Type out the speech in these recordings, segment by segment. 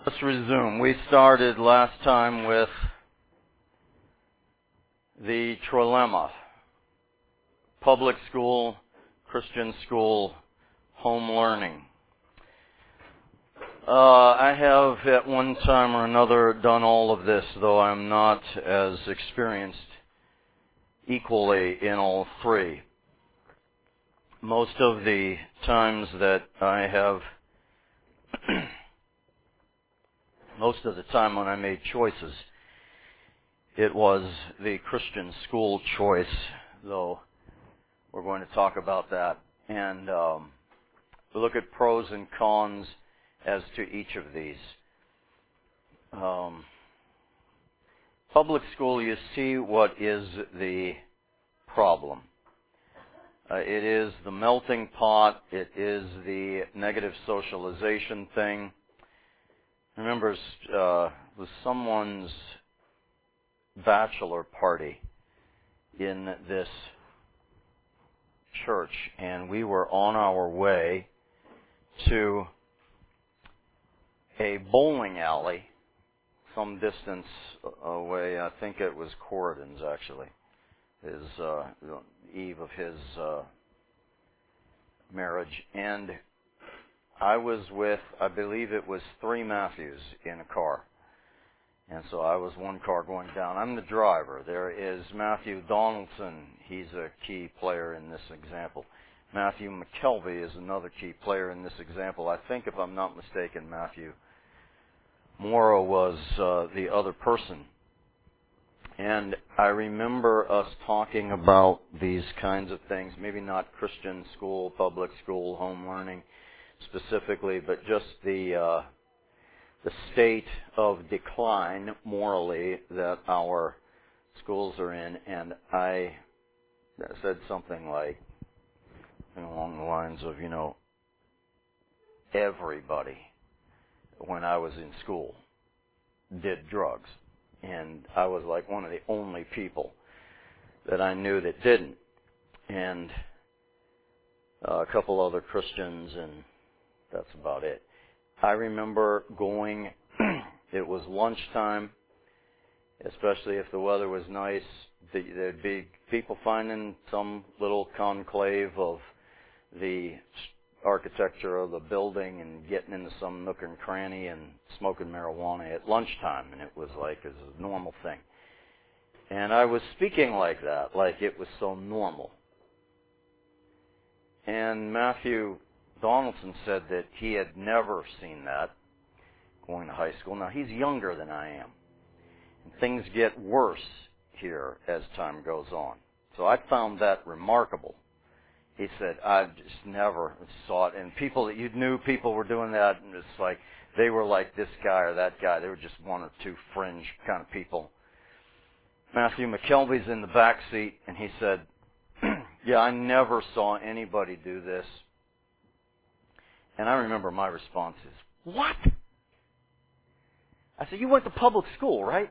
Let's resume. We started last time with the trilemma: public school, Christian school, home learning. I have at one time or another done all of this, though I'm not as experienced equally in all three. Most of the times that I have most of the time when I made choices, it was the Christian school choice, though we're going to talk about that. And we'll look at pros and cons as to each of these. Public school, you see what is the problem. It is the melting pot. It is the negative socialization thing. Remember, it was someone's bachelor party in this church, and we were on our way to a bowling alley some distance away. I think it was Corridon's, actually, his eve of his marriage. And I was with, I believe it was 3 Matthews in a car. And so I was one car going down. I'm the driver. There is Matthew Donaldson. He's a key player in this example. Matthew McKelvey is another key player in this example. I think, if I'm not mistaken, Matthew Morrow was the other person. And I remember us talking about these kinds of things, maybe not Christian school, public school, home learning specifically, but just the state of decline morally that our schools are in. And I said something like, along the lines of, everybody when I was in school did drugs. And I was like one of the only people that I knew that didn't. And a couple other Christians, and that's about it. I remember going, it was lunchtime, especially if the weather was nice. There'd be people finding some little conclave of the architecture of the building and getting into some nook and cranny and smoking marijuana at lunchtime, and it was like it was a normal thing. And I was speaking like that, like it was so normal. And Matthew Donaldson said that he had never seen that going to high school. Now, he's younger than I am. And things get worse here as time goes on. So I found that remarkable. He said, I just never saw it. And people that you knew, people were doing that, and it's like they were like this guy or that guy. They were just one or two fringe kind of people. Matthew McKelvey's in the back seat, and he said, yeah, I never saw anybody do this. And I remember my response is, what? I said, you went to public school, right?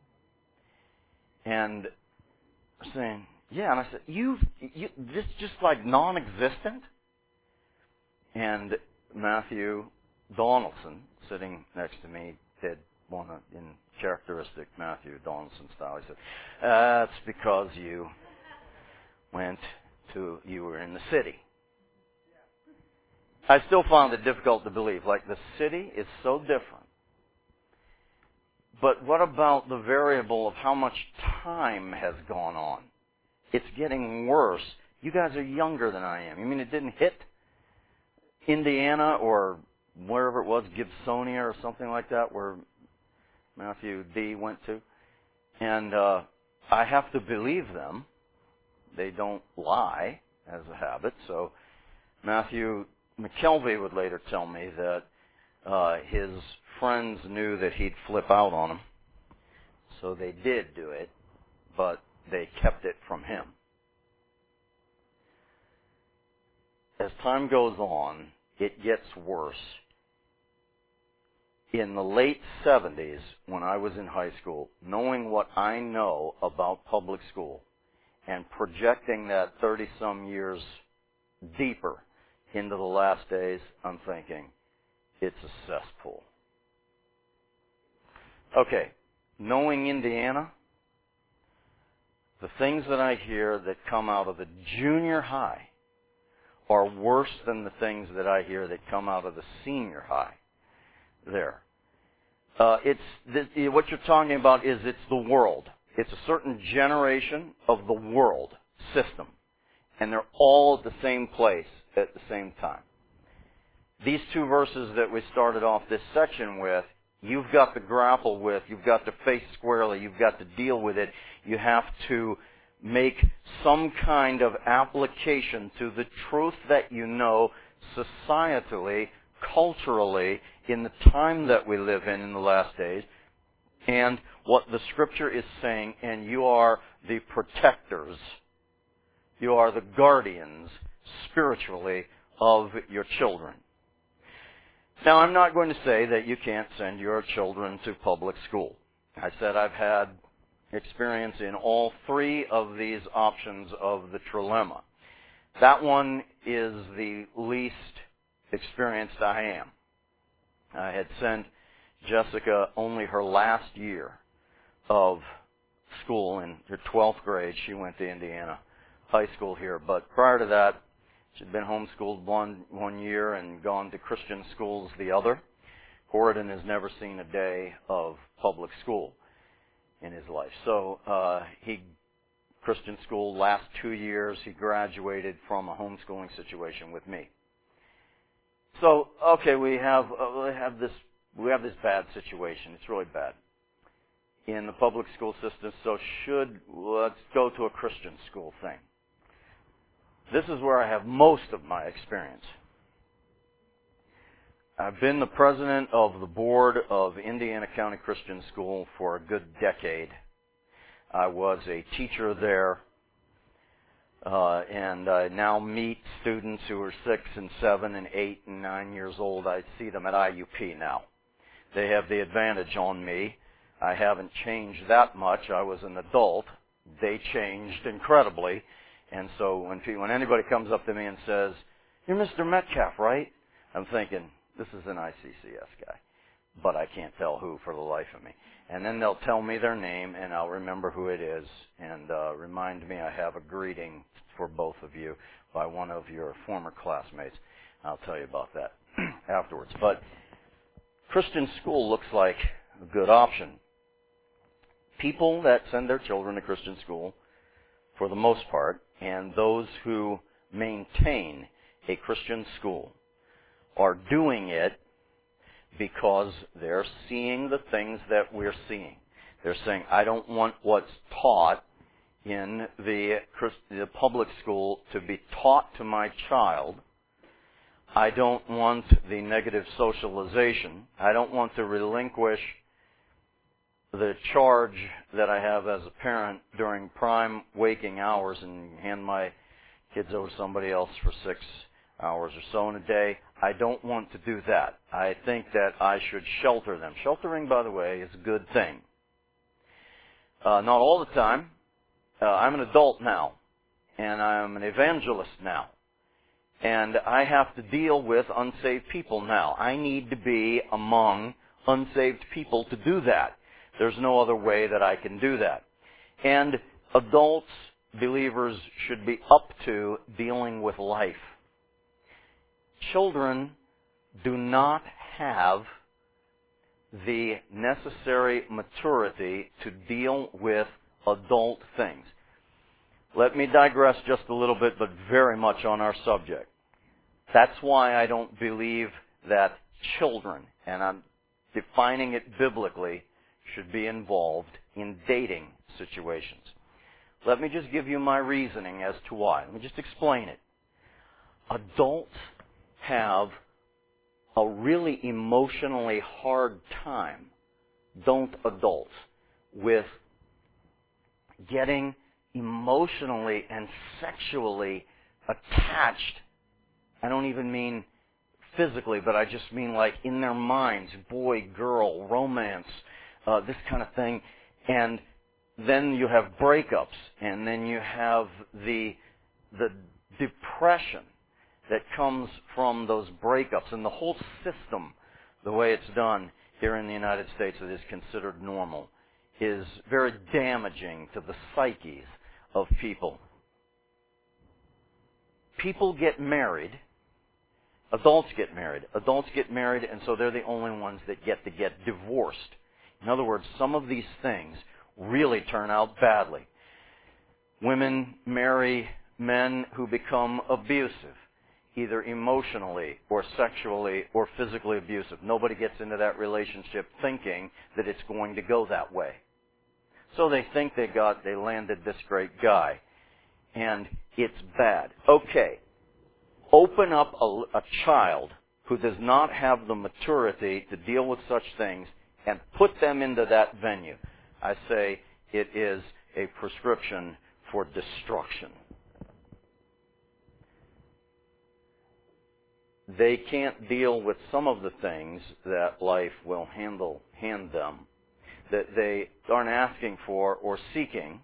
And I'm saying, yeah. And I said, you this just like non-existent? And Matthew Donaldson, sitting next to me, did one in characteristic Matthew Donaldson style. He said, that's because you were in the city. I still found it difficult to believe. Like, the city is so different. But what about the variable of how much time has gone on? It's getting worse. You guys are younger than I am. You mean it didn't hit Indiana or wherever it was, Gibsonia or something like that, where Matthew D. went to? And I have to believe them. They don't lie as a habit. So Matthew McKelvey would later tell me that his friends knew that he'd flip out on them, so they did do it, but they kept it from him. As time goes on, it gets worse. In the late 70s, when I was in high school, knowing what I know about public school and projecting that 30-some years deeper into the last days, I'm thinking, it's a cesspool. Okay, knowing Indiana, the things that I hear that come out of the junior high are worse than the things that I hear that come out of the senior high there. What you're talking about is it's the world. It's a certain generation of the world system. And they're all at the same place at the same time. These two verses that we started off this section with, you've got to grapple with, you've got to face squarely, you've got to deal with it. You have to make some kind of application to the truth that you know societally, culturally, in the time that we live in the last days, and what the Scripture is saying, and you are the protectors. You are the guardians, spiritually, of your children. Now, I'm not going to say that you can't send your children to public school. I said I've had experience in all three of these options of the trilemma. That one is the least experienced I am. I had sent Jessica only her last year of school in her 12th grade. She went to Indiana High School here. But prior to that, she'd been homeschooled one year and gone to Christian schools the other. Corridon has never seen a day of public school in his life. So Christian school, last 2 years, he graduated from a homeschooling situation with me. So, okay, we have this bad situation. It's really bad in the public school system. So let's go to a Christian school thing. This is where I have most of my experience. I've been the president of the board of Indiana County Christian School for a good decade. I was a teacher there, and I now meet students who are 6 and 7 and 8 and 9 years old. I see them at IUP now. They have the advantage on me. I haven't changed that much. I was an adult. They changed incredibly. And so when anybody comes up to me and says, "You're Mr. Metcalf, right?" I'm thinking, this is an ICCS guy. But I can't tell who for the life of me. And then they'll tell me their name, and I'll remember who it is, and remind me I have a greeting for both of you by one of your former classmates. I'll tell you about that afterwards. But Christian school looks like a good option. People that send their children to Christian school, for the most part, and those who maintain a Christian school are doing it because they're seeing the things that we're seeing. They're saying, I don't want what's taught in the public school to be taught to my child. I don't want the negative socialization. I don't want to relinquish the charge that I have as a parent during prime waking hours and hand my kids over to somebody else for 6 hours or so in a day. I don't want to do that. I think that I should shelter them. Sheltering, by the way, is a good thing. Not all the time. I'm an adult now, and I'm an evangelist now. And I have to deal with unsaved people now. I need to be among unsaved people to do that. There's no other way that I can do that. And adults, believers, should be up to dealing with life. Children do not have the necessary maturity to deal with adult things. Let me digress just a little bit, but very much on our subject. That's why I don't believe that children, and I'm defining it biblically, should be involved in dating situations. Let me just give you my reasoning as to why. Let me just explain it. Adults have a really emotionally hard time, don't adults, with getting emotionally and sexually attached. I don't even mean physically, but I just mean like in their minds, boy, girl, romance, this kind of thing. And then you have breakups, and then you have the depression that comes from those breakups. And the whole system, the way it's done, here in the United States that is considered normal is very damaging to the psyches of people. People get married. Adults get married. Adults get married, and so they're the only ones that get divorced. In other words, some of these things really turn out badly. Women marry men who become abusive, either emotionally or sexually or physically abusive. Nobody gets into that relationship thinking that it's going to go that way. So they think they landed this great guy, and it's bad. Okay, open up a child who does not have the maturity to deal with such things and put them into that venue. I say it is a prescription for destruction. They can't deal with some of the things that life will hand them, that they aren't asking for or seeking.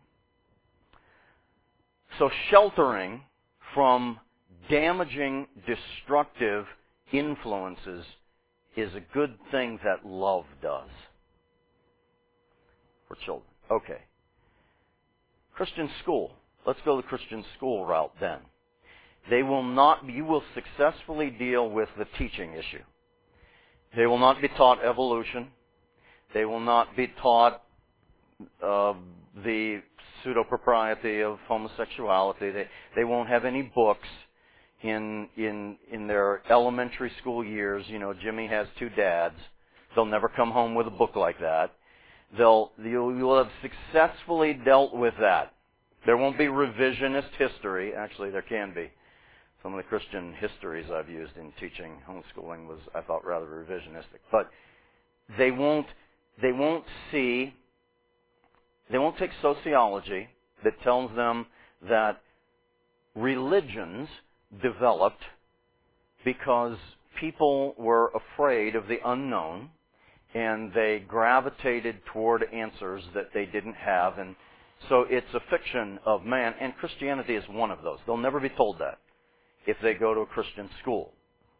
So sheltering from damaging, destructive influences is a good thing that love does for children. Okay. Christian school. Let's go the Christian school route then. You will successfully deal with the teaching issue. They will not be taught evolution. They will not be taught the pseudo-propriety of homosexuality. They won't have any books in their elementary school years. You know, Jimmy has two dads. They'll never come home with a book like that. You will have successfully dealt with that. There won't be revisionist history. Actually, there can be. Some of the Christian histories I've used in teaching homeschooling was, I thought, rather revisionistic. But they won't take sociology that tells them that religions developed because people were afraid of the unknown and they gravitated toward answers that they didn't have. And so it's a fiction of man, and Christianity is one of those. They'll never be told that if they go to a Christian school.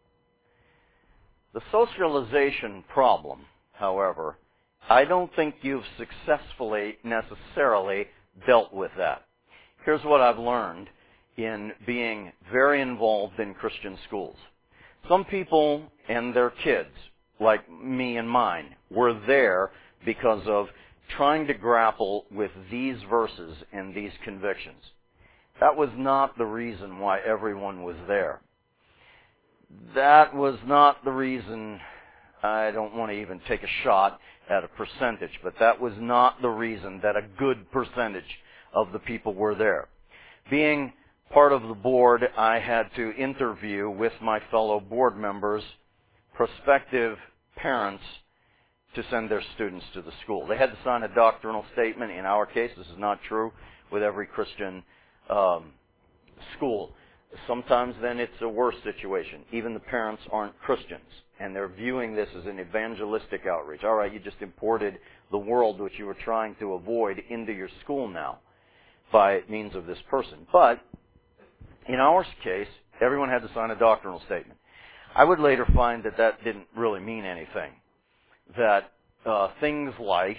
The socialization problem, however, I don't think you've successfully necessarily dealt with that. Here's what I've learned in being very involved in Christian schools. Some people and their kids, like me and mine, were there because of trying to grapple with these verses and these convictions. That was not the reason why everyone was there. That was not the reason. I don't want to even take a shot at a percentage, but that was not the reason that a good percentage of the people were there. Being part of the board, I had to interview with my fellow board members prospective parents to send their students to the school. They had to sign a doctrinal statement. In our case, this is not true with every Christian school. Sometimes then it's a worse situation. Even the parents aren't Christians, and they're viewing this as an evangelistic outreach. All right, you just imported the world which you were trying to avoid into your school now by means of this person. But in our case, everyone had to sign a doctrinal statement. I would later find that that didn't really mean anything. That things like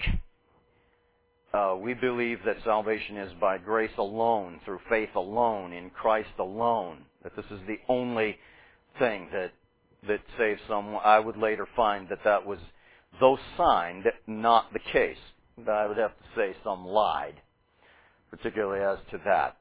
we believe that salvation is by grace alone, through faith alone, in Christ alone, that this is the only thing that saves someone. I would later find that was, though signed, not the case. I would have to say some lied, particularly as to that.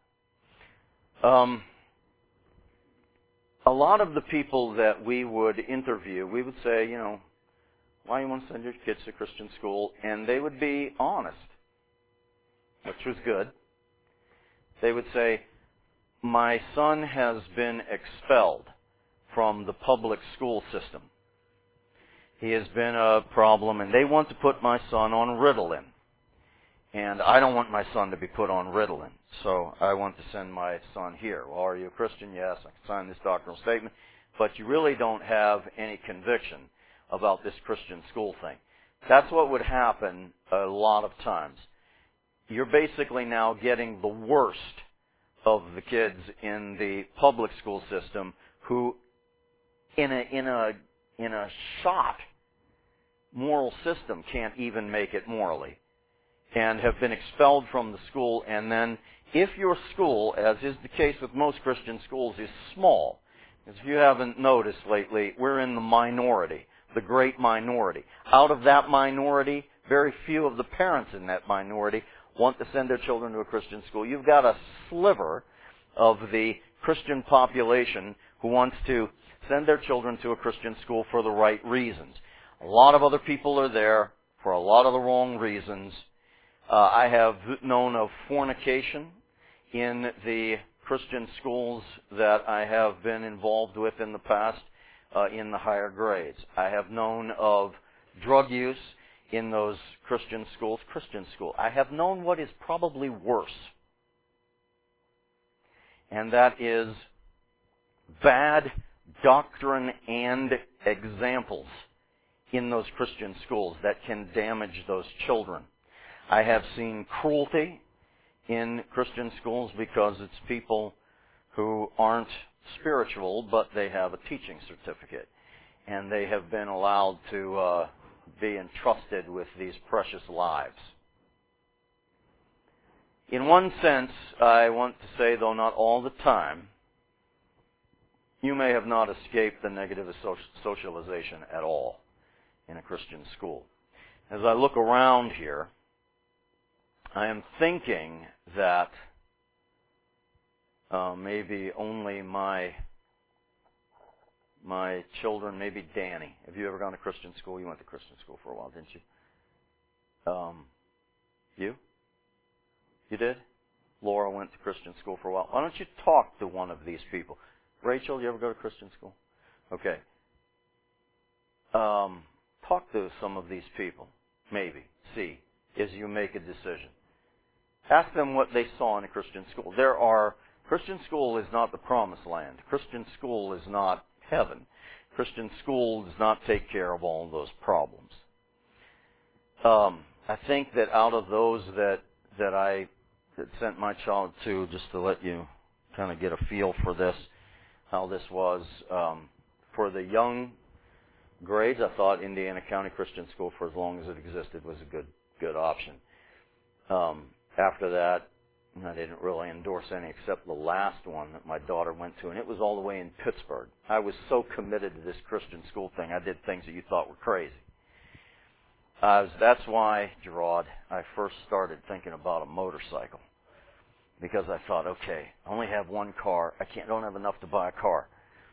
A lot of the people that we would interview, we would say, you know, why do you want to send your kids to Christian school? And they would be honest, which was good. They would say, my son has been expelled from the public school system. He has been a problem, and they want to put my son on Ritalin. And I don't want my son to be put on Ritalin, so I want to send my son here. Well, are you a Christian? Yes, I can sign this doctrinal statement. But you really don't have any conviction about this Christian school thing. That's what would happen a lot of times. You're basically now getting the worst of the kids in the public school system who, in a shot moral system can't even make it morally, and have been expelled from the school. And then if your school, as is the case with most Christian schools, is small, as if you haven't noticed lately, we're in the minority, the great minority. Out of that minority, very few of the parents in that minority want to send their children to a Christian school. You've got a sliver of the Christian population who wants to send their children to a Christian school for the right reasons. A lot of other people are there for a lot of the wrong reasons. I have known of fornication in the Christian schools that I have been involved with in the past in the higher grades. I have known of drug use in those Christian schools. I have known what is probably worse, and that is bad doctrine and examples in those Christian schools that can damage those children. I have seen cruelty in Christian schools because it's people who aren't spiritual, but they have a teaching certificate, and they have been allowed to be entrusted with these precious lives. In one sense, I want to say, though not all the time, you may have not escaped the negative socialization at all in a Christian school. As I look around here, I am thinking that maybe only my children, maybe Danny. Have you ever gone to Christian school? You went to Christian school for a while, didn't you? You did? Laura went to Christian school for a while. Why don't you talk to one of these people? Rachel, you ever go to Christian school? Okay. Talk to some of these people, maybe, see, as you make a decision. Ask them what they saw in a Christian school. Christian school is not the promised land. Christian school is not heaven. Christian school does not take care of all of those problems. I think that out of those that I sent my child to, just to let you kind of get a feel for this, how this was, for the young grades, I thought Indiana County Christian School, for as long as it existed, was a good option. After that, I didn't really endorse any except the last one that my daughter went to, and it was all the way in Pittsburgh. I was so committed to this Christian school thing, I did things that you thought were crazy. That's why, Gerard, I first started thinking about a motorcycle, because I thought, okay, I only have one car. Don't have enough to buy a car.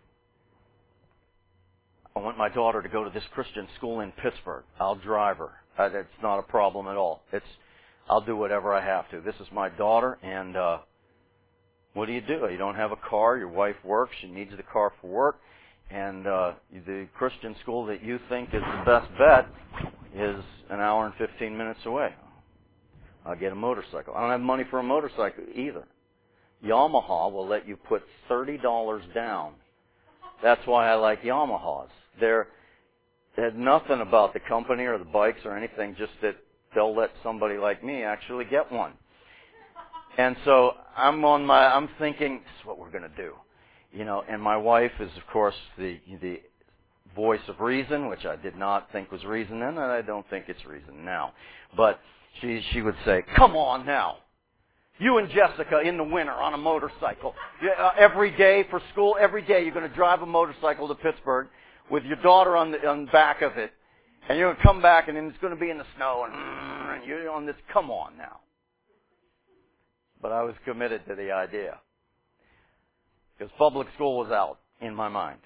I want my daughter to go to this Christian school in Pittsburgh. I'll drive her. It's not a problem at all. I'll do whatever I have to. This is my daughter, and what do? You don't have a car. Your wife works. She needs the car for work. And the Christian school that you think is the best bet is an hour and 15 minutes away. I'll get a motorcycle. I don't have money for a motorcycle either. Yamaha will let you put $30 down. That's why I like Yamahas. They had nothing about the company or the bikes or anything, just that they'll let somebody like me actually get one. And so I'm thinking, this is what we're going to do. And my wife is, of course, the voice of reason, which I did not think was reason then, and I don't think it's reason now. But she would say, come on now. You and Jessica in the winter on a motorcycle. Every day for school, every day you're going to drive a motorcycle to Pittsburgh with your daughter on the back of it. And you're going to come back and then it's going to be in the snow and you're on this. Come on now. But I was committed to the idea. Because public school was out in my mind.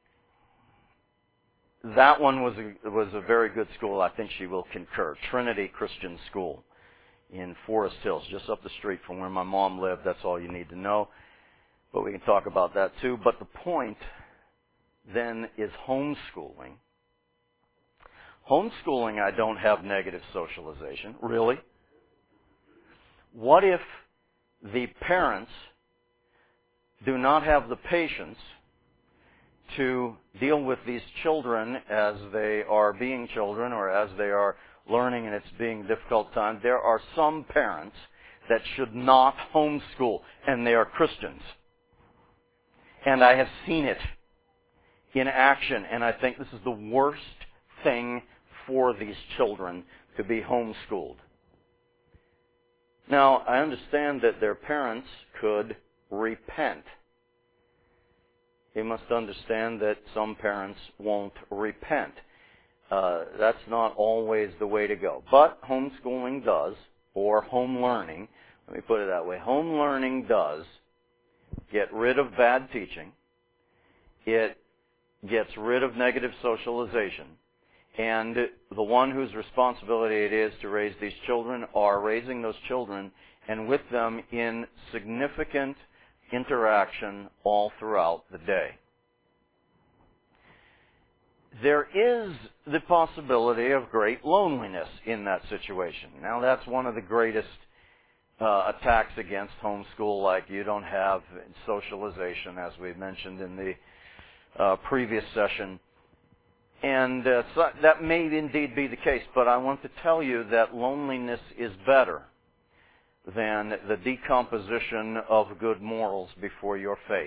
That one was a very good school. I think she will concur. Trinity Christian School in Forest Hills, just up the street from where my mom lived. That's all you need to know. But we can talk about that too. But the point then is homeschooling. Homeschooling, I don't have negative socialization. Really? What if the parents do not have the patience to deal with these children as they are being children or as they are learning and it's being a difficult time? There are some parents that should not homeschool, and they are Christians. And I have seen it in action, and I think this is the worst thing for these children to be homeschooled. Now, I understand that their parents could repent. You must understand that some parents won't repent. That's not always the way to go. But homeschooling does, or home learning, let me put it that way. Home learning does get rid of bad teaching. It gets rid of negative socialization. And the one whose responsibility it is to raise these children are raising those children and with them in significant interaction all throughout the day. There is the possibility of great loneliness in that situation. Now, that's one of the greatest attacks against homeschool, like you don't have socialization, as we mentioned in the previous session. And so that may indeed be the case, but I want to tell you that loneliness is better than the decomposition of good morals before your face.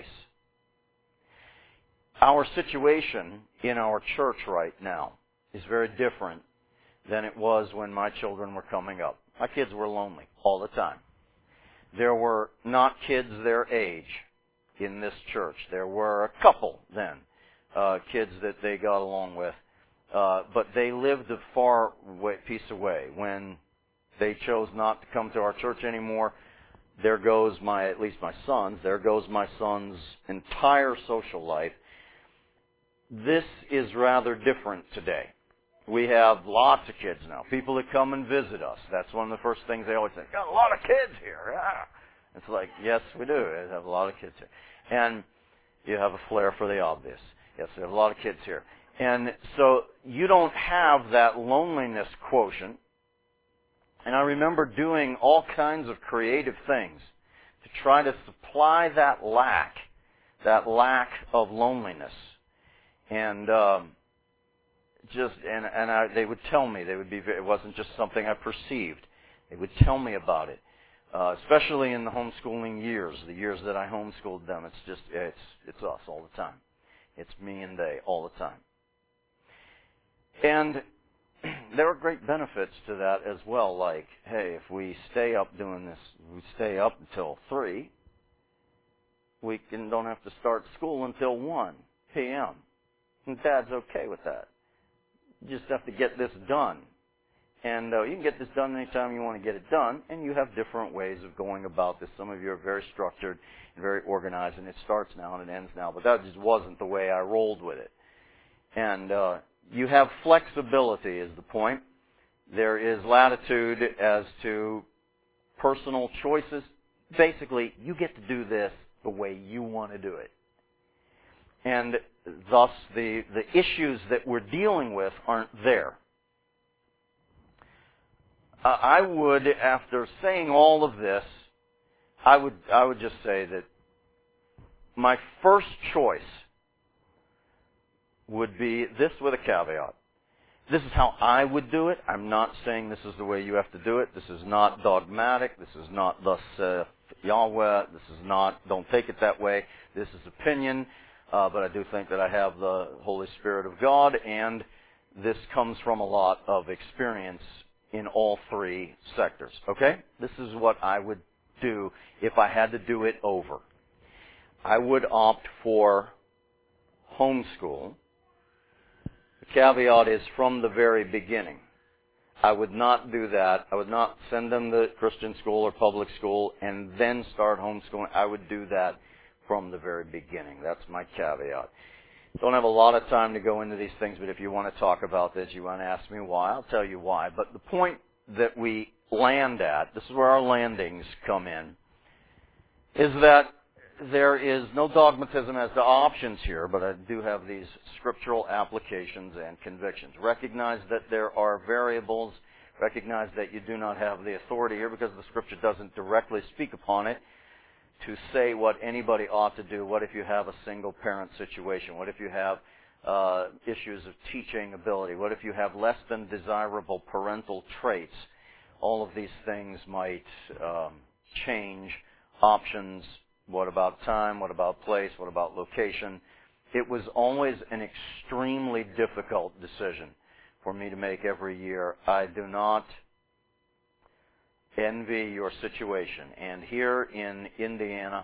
Our situation in our church right now is very different than it was when my children were coming up. My kids were lonely all the time. There were not kids their age in this church. There were a couple then, kids that they got along with. But they lived a far piece away. When they chose not to come to our church anymore, there goes at least my son's entire social life. This is rather different today. We have lots of kids now. People that come and visit us. That's one of the first things they always say. Got a lot of kids here. Yeah. It's like, yes, we do. We have a lot of kids here. And you have a flair for the obvious. Yes, we have a lot of kids here. And so you don't have that loneliness quotient. And I remember doing all kinds of creative things to try to supply that lack of loneliness. And they would tell me, it wasn't just something I perceived. They would tell me about it, especially in the homeschooling years, the years that I homeschooled them. It's us all the time. It's me and they all the time. And there are great benefits to that as well, like, hey, if we stay up doing this, we stay up until 3, we don't have to start school until 1 p.m. And Dad's okay with that. You just have to get this done. And you can get this done anytime you want to get it done, and you have different ways of going about this. Some of you are very structured and very organized, and it starts now and it ends now. But that just wasn't the way I rolled with it. And you have flexibility is the point. There is latitude as to personal choices. Basically, you get to do this the way you want to do it. And thus, the issues that we're dealing with aren't there. I would, after saying all of this, I would just say that my first choice would be this with a caveat. This is how I would do it. I'm not saying this is the way you have to do it. This is not dogmatic. This is not thus saith Yahweh. This is not, don't take it that way. This is opinion. But I do think that I have the Holy Spirit of God, and this comes from a lot of experience in all 3 sectors. Okay? This is what I would do if I had to do it over. I would opt for homeschool. The caveat is from the very beginning. I would not do that. I would not send them to Christian school or public school and then start homeschooling. I would do that from the very beginning. That's my caveat. Don't have a lot of time to go into these things, but if you want to talk about this, you want to ask me why, I'll tell you why. But the point that we land at, this is where our landings come in, is that there is no dogmatism as to options here, but I do have these scriptural applications and convictions. Recognize that there are variables. Recognize that you do not have the authority here because the Scripture doesn't directly speak upon it to say what anybody ought to do. What if you have a single-parent situation? What if you have issues of teaching ability? What if you have less than desirable parental traits? All of these things might change options. What about time? What about place? What about location? It was always an extremely difficult decision for me to make every year. I do not envy your situation. And here in Indiana,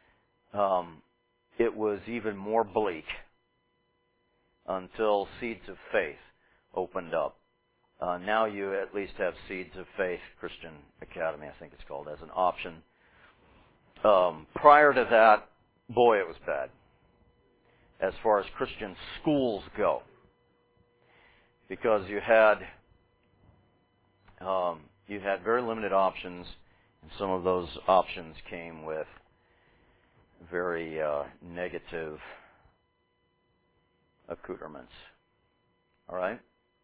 it was even more bleak until Seeds of Faith opened up. Now you at least have Seeds of Faith Christian Academy, I think it's called, as an option. Prior to that, boy, it was bad as far as Christian schools go, because you had very limited options, and some of those options came with very negative accoutrements. All right?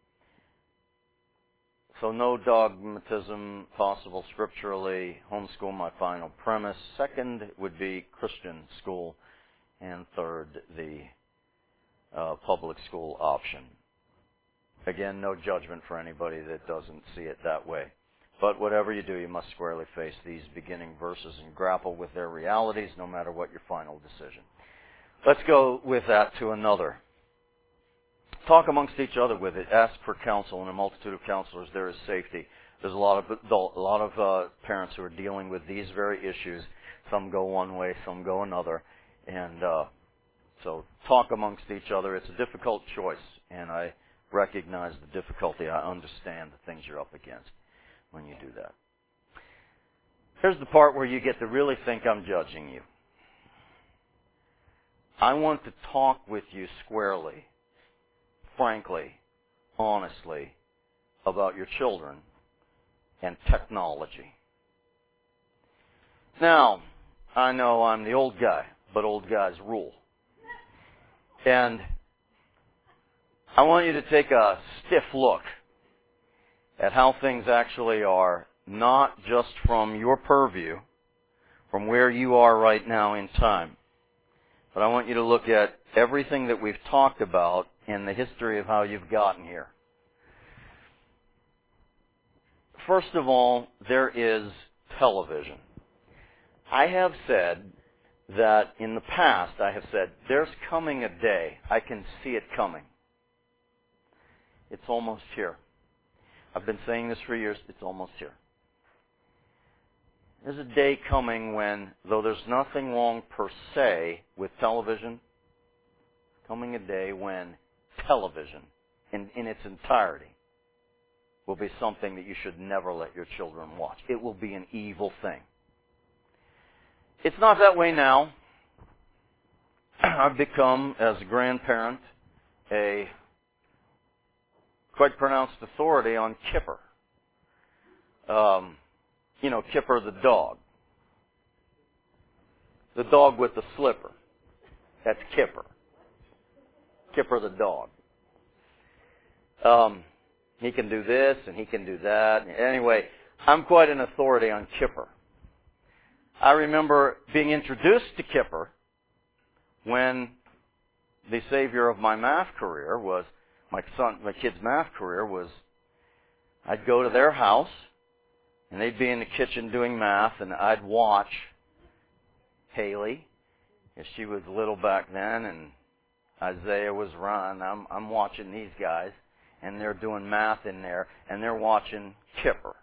So no dogmatism possible scripturally. Homeschool, my final premise. Second would be Christian school. And third, the public school option. Again, no judgment for anybody that doesn't see it that way. But whatever you do, you must squarely face these beginning verses and grapple with their realities, no matter what your final decision. Let's go with that to another. Talk amongst each other with it. Ask for counsel. In a multitude of counselors, there is safety. There's a lot of parents who are dealing with these very issues. Some go one way, some go another, and so talk amongst each other. It's a difficult choice, and I recognize the difficulty. I understand the things you're up against when you do that. Here's the part where you get to really think I'm judging you. I want to talk with you squarely, frankly, honestly, about your children and technology. Now, I know I'm the old guy, but old guys rule. And I want you to take a stiff look at how things actually are, not just from your purview, from where you are right now in time, but I want you to look at everything that we've talked about in the history of how you've gotten here. First of all, there is television. I have said that in the past, I have said, there's coming a day, I can see it coming. It's almost here. I've been saying this for years, it's almost here. There's a day coming when, though there's nothing wrong per se with television, coming a day when television in its entirety will be something that you should never let your children watch. It will be an evil thing. It's not that way now. I've become, as a grandparent, a quite pronounced authority on Kipper. Kipper the dog. The dog with the slipper. That's Kipper. Kipper the dog. He can do this and he can do that. Anyway, I'm quite an authority on Kipper. I remember being introduced to Kipper when the savior of my math career was, my kid's math career was, I'd go to their house and they'd be in the kitchen doing math, and I'd watch Haley, if she was little back then, and Isaiah was Ron. I'm watching these guys, and they're doing math in there, and they're watching Kipper.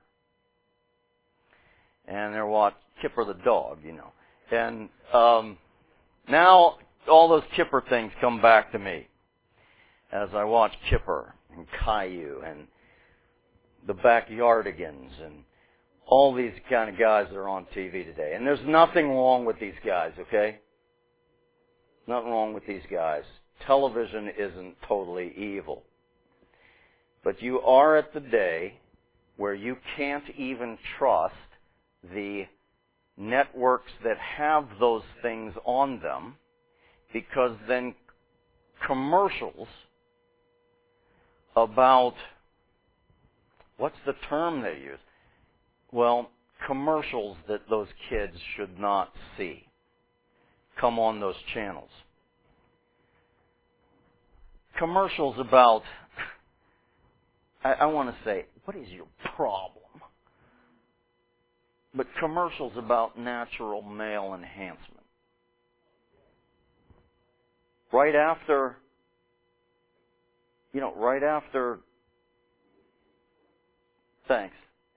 And they're watching Kipper the dog, And now all those Kipper things come back to me as I watch Kipper and Caillou and the Backyardigans and all these kind of guys that are on TV today. And there's nothing wrong with these guys, okay? Nothing wrong with these guys. Television isn't totally evil. But you are at the day where you can't even trust the networks that have those things on them, because then commercials about, what's the term they use? Well, commercials that those kids should not see come on those channels. Commercials about, I want to say, what is your problem? But commercials about natural male enhancement. Right after Thanks.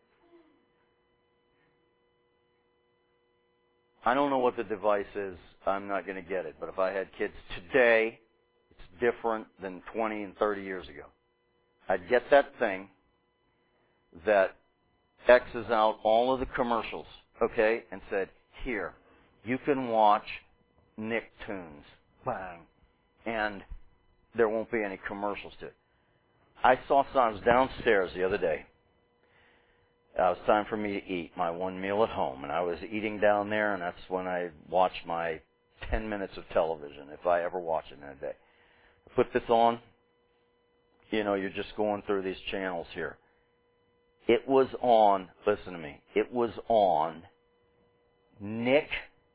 I don't know what the device is. I'm not going to get it. But if I had kids today, it's different than 20 and 30 years ago. I'd get that thing that X's out all of the commercials, okay, and said, here, you can watch Nicktoons. Bang. And there won't be any commercials to it. I was downstairs the other day. It was time for me to eat my one meal at home, and I was eating down there, and that's when I watched my 10 minutes of television, if I ever watch it in a day. I put this on. You know, you're just going through these channels here. It was on, listen to me, it was on Nick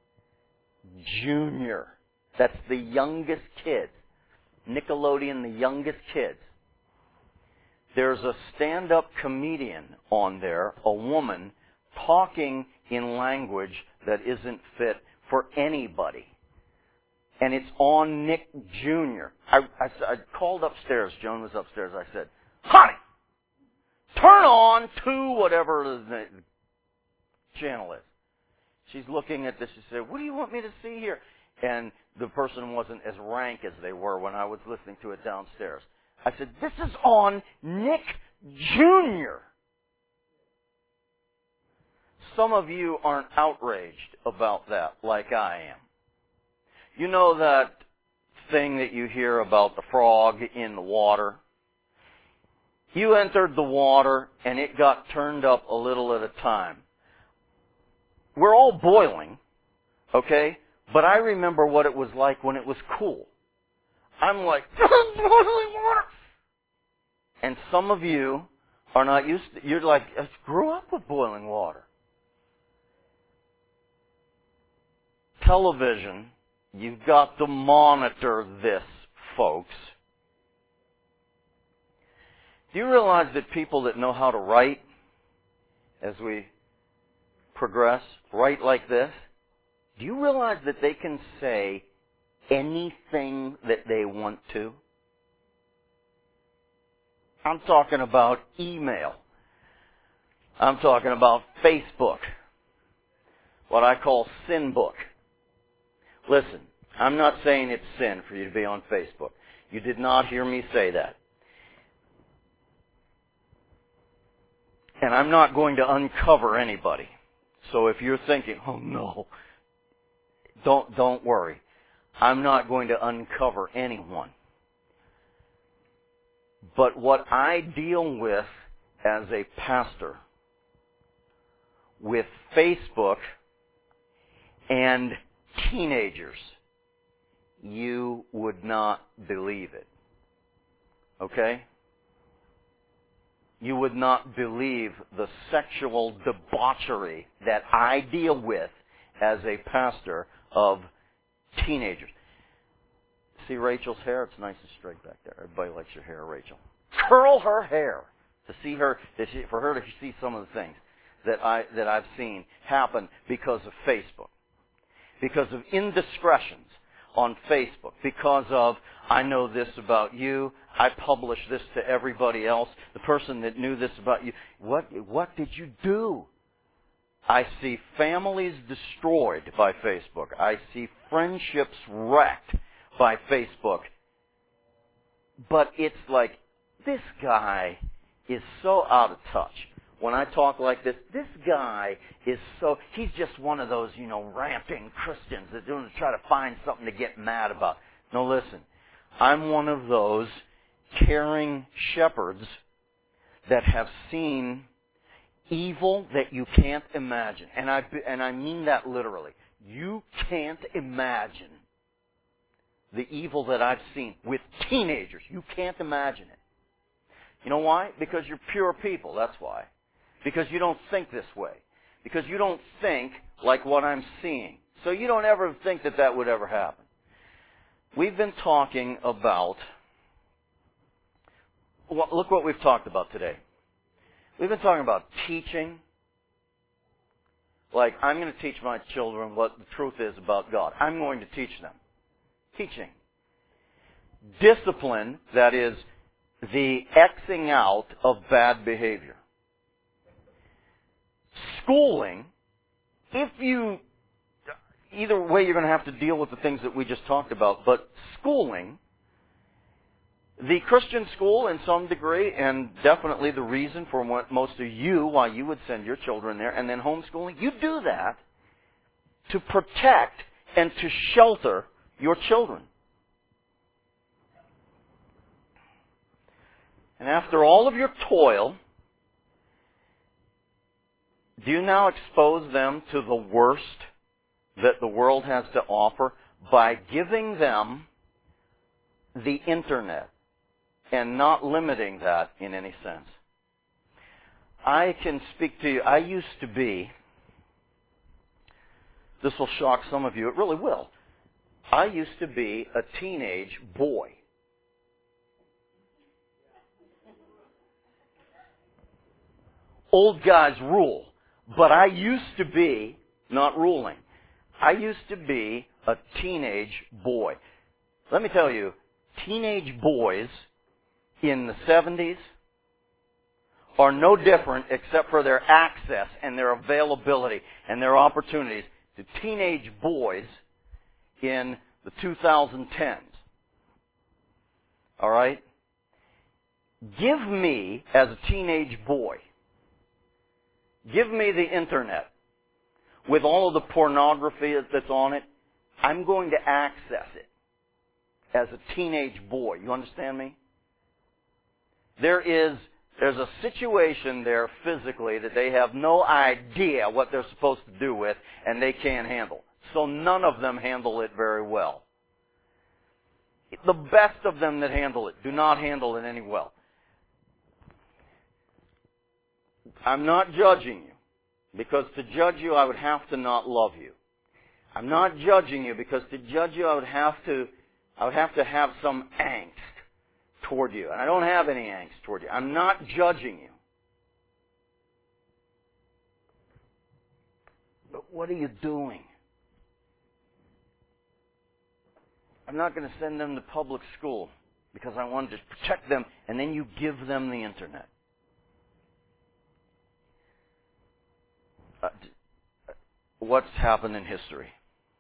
Jr. That's the youngest kid. Nickelodeon, the youngest kids. There's a stand-up comedian on there, a woman, talking in language that isn't fit for anybody. And it's on Nick Jr. I called upstairs. Joan was upstairs. I said, honey, turn on to whatever the channel is. She's looking at this. She said, what do you want me to see here? And the person wasn't as rank as they were when I was listening to it downstairs. I said, this is on Nick Jr. Some of you aren't outraged about that like I am. You know that thing that you hear about the frog in the water? You entered the water and it got turned up a little at a time. We're all boiling, okay? But I remember what it was like when it was cool. I'm like, boiling water. And some of you are not used to, you're like, I grew up with boiling water. Television, you've got to monitor this, folks. Do you realize that people that know how to write, as we progress, write like this? Do you realize that they can say anything that they want to? I'm talking about email. I'm talking about Facebook. What I call sin book. Listen, I'm not saying it's sin for you to be on Facebook. You did not hear me say that. And I'm not going to uncover anybody. So if you're thinking, oh no, don't worry. I'm not going to uncover anyone. But what I deal with as a pastor with Facebook and teenagers, you would not believe it. Okay? You would not believe the sexual debauchery that I deal with as a pastor of teenagers. See Rachel's hair? It's nice and straight back there. Everybody likes your hair, Rachel. Curl her hair to see her, for her to see some of the things that I've seen happen because of Facebook, because of indiscretions on Facebook, because of I know this about you, I publish this to everybody else. The person that knew this about you, what did you do? I see families destroyed by Facebook. I see friendships wrecked by Facebook. But it's like, this guy is so out of touch. When I talk like this guy is he's just one of those, ramping Christians that don't try to find something to get mad about. No, listen. I'm one of those caring shepherds that have seen evil that you can't imagine. And I mean that literally. You can't imagine the evil that I've seen with teenagers. You can't imagine it. You know why? Because you're pure people, that's why. Because you don't think this way. Because you don't think like what I'm seeing. So you don't ever think that would ever happen. We've been talking about, look what we've talked about today. We've been talking about teaching. Like, I'm going to teach my children what the truth is about God. I'm going to teach them. Teaching. Discipline, that is the Xing out of bad behavior. schooling, either way you're going to have to deal with the things that we just talked about, but schooling, the Christian school in some degree, and definitely the reason for most of you, why you would send your children there, and then homeschooling, you do that to protect and to shelter your children. And after all of your toil, do you now expose them to the worst that the world has to offer by giving them the internet and not limiting that in any sense? I can speak to you. I used to be, this will shock some of you, it really will. I used to be a teenage boy. Old guys rule. But I used to be not ruling. I used to be a teenage boy. Let me tell you, teenage boys in the 70s are no different except for their access and their availability and their opportunities to teenage boys in the 2010s. All right? Give me, as a teenage boy, give me the internet with all of the pornography that's on it. I'm going to access it as a teenage boy. You understand me? There's a situation there physically that they have no idea what they're supposed to do with, and they can't handle. So none of them handle it very well. The best of them that handle it do not handle it any well. I'm not judging you, because to judge you I would have to not love you. I'm not judging you because to judge you I would have to have some angst toward you. And I don't have any angst toward you. I'm not judging you. But what are you doing? I'm not going to send them to public school because I wanted to protect them, and then you give them the internet. What's happened in history?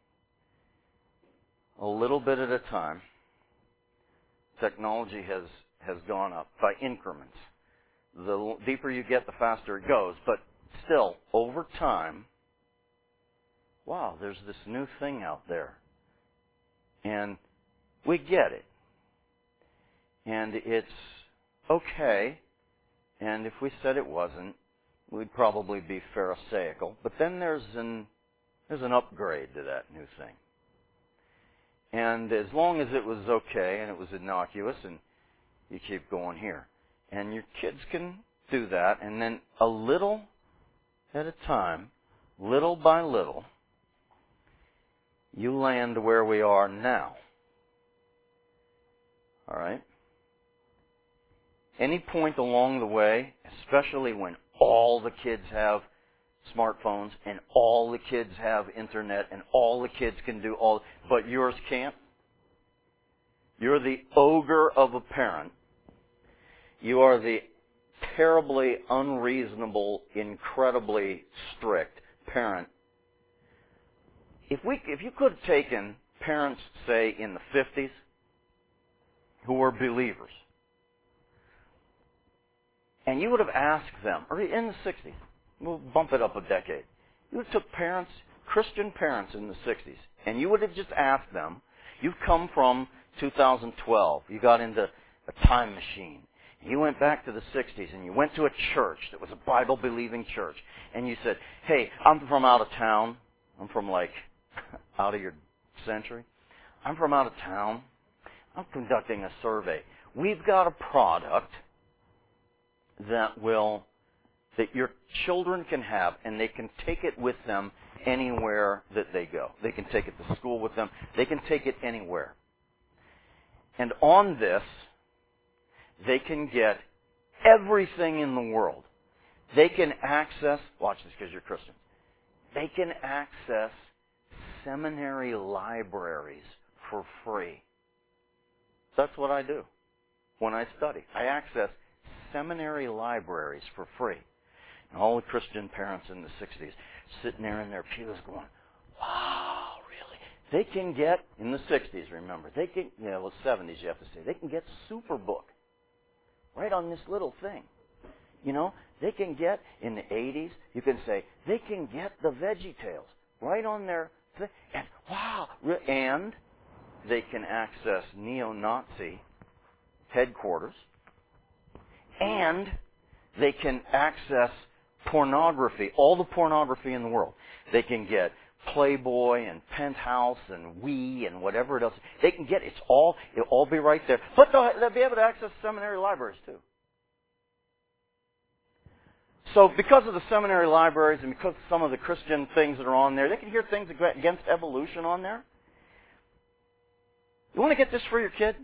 A little bit at a time, technology has gone up by increments. The deeper you get, the faster it goes. But still, over time, wow, there's this new thing out there. And we get it. And it's okay. And if we said it wasn't, we'd probably be pharisaical. But then there's an upgrade to that new thing. And as long as it was okay and it was innocuous, and you keep going here. And your kids can do that, and then a little at a time, little by little, you land where we are now. All right? Any point along the way, especially when all the kids have smartphones and all the kids have internet and all the kids can do all, but yours can't. You're the ogre of a parent. You are the terribly unreasonable, incredibly strict parent. If you could have taken parents, say, in the 50s who were believers, and you would have asked them, or in the 60s, we'll bump it up a decade, you would have took parents, Christian parents in the 60s, and you would have just asked them, you've come from 2012, you got into a time machine, and you went back to the 60s, and you went to a church that was a Bible-believing church, and you said, hey, I'm from out of town, I'm from like out of your century, I'm from out of town, I'm conducting a survey. We've got a product that your children can have, and they can take it with them anywhere that they go. They can take it to school with them. They can take it anywhere. And on this, they can get everything in the world. They can access, watch this because you're Christians, they can access seminary libraries for free. That's what I do when I study. I access seminary libraries for free. And all the Christian parents in the 60s sitting there in their pews going, wow, really? They can get, in the 60s, remember, they can, well, 70s you have to say, they can get Superbook right on this little thing. They can get, in the 80s, you can say, they can get the VeggieTales right on their thing. And, wow, and they can access neo-Nazi headquarters. And they can access pornography, all the pornography in the world. They can get Playboy and Penthouse and Wii and whatever else. They can get, it'll all be right there. But they'll be able to access seminary libraries too. So because of the seminary libraries and because of some of the Christian things that are on there, they can hear things against evolution on there. You want to get this for your kid?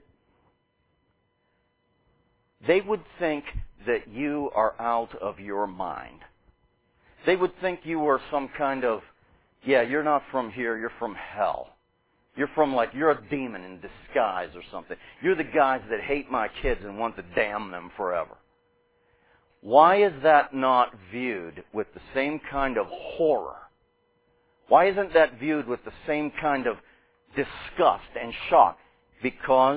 They would think that you are out of your mind. They would think you were some kind of, you're not from here, you're from hell. You're a demon in disguise or something. You're the guys that hate my kids and want to damn them forever. Why is that not viewed with the same kind of horror? Why isn't that viewed with the same kind of disgust and shock? Because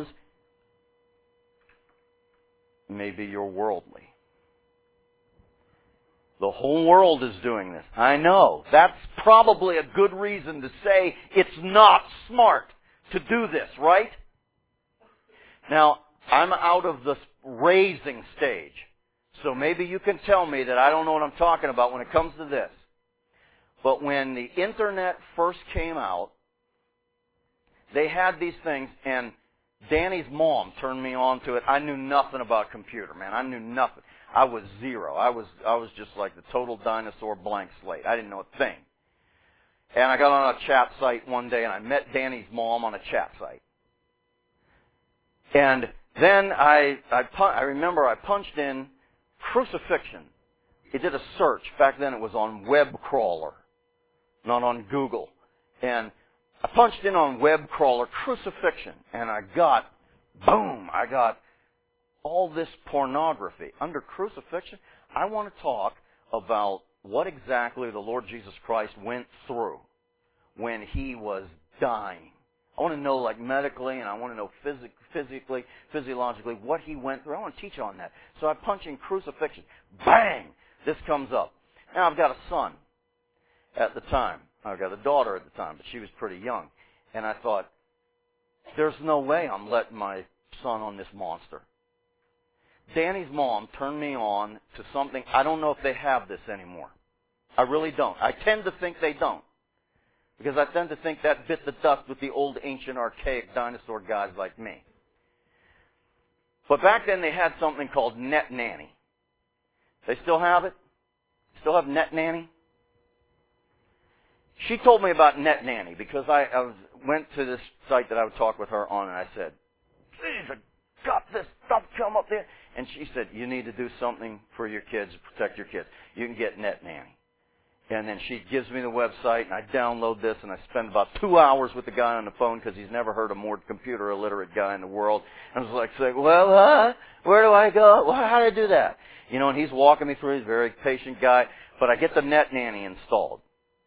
maybe you're worldly. The whole world is doing this. I know. That's probably a good reason to say it's not smart to do this, right? Now, I'm out of the raising stage. So maybe you can tell me that I don't know what I'm talking about when it comes to this. But when the internet first came out, they had these things, and Danny's mom turned me on to it. I knew nothing about computer, man. I knew nothing. I was zero. I was just like the total dinosaur blank slate. I didn't know a thing. And I got on a chat site one day, and I met Danny's mom on a chat site. And then I remember I punched in crucifixion. It did a search. Back then it was on web crawler, not on Google. And I punched in on web crawler crucifixion, and I got all this pornography. Under crucifixion, I want to talk about what exactly the Lord Jesus Christ went through when He was dying. I want to know, like, medically, and I want to know physically, physiologically, what He went through. I want to teach on that. So I punch in crucifixion. Bang! This comes up. Now, I've got a son at the time. I've got a daughter at the time, but she was pretty young. And I thought, there's no way I'm letting my son on this monster. Danny's mom turned me on to something. I don't know if they have this anymore. I really don't. I tend to think they don't. Because I tend to think that bit the dust with the old, ancient, archaic dinosaur guys like me. But back then they had something called Net Nanny. They still have it? Still have Net Nanny? She told me about Net Nanny because I went to this site that I would talk with her on, and I said, "Please, I got this stuff come up there." And she said, "You need to do something for your kids, to protect your kids. You can get Net Nanny." And then she gives me the website, and I download this, and I spend about 2 hours with the guy on the phone because he's never heard a more computer illiterate guy in the world. And I was like saying, "Well, where do I go? Well, how do I do that?" And he's walking me through. He's a very patient guy. But I get the Net Nanny installed.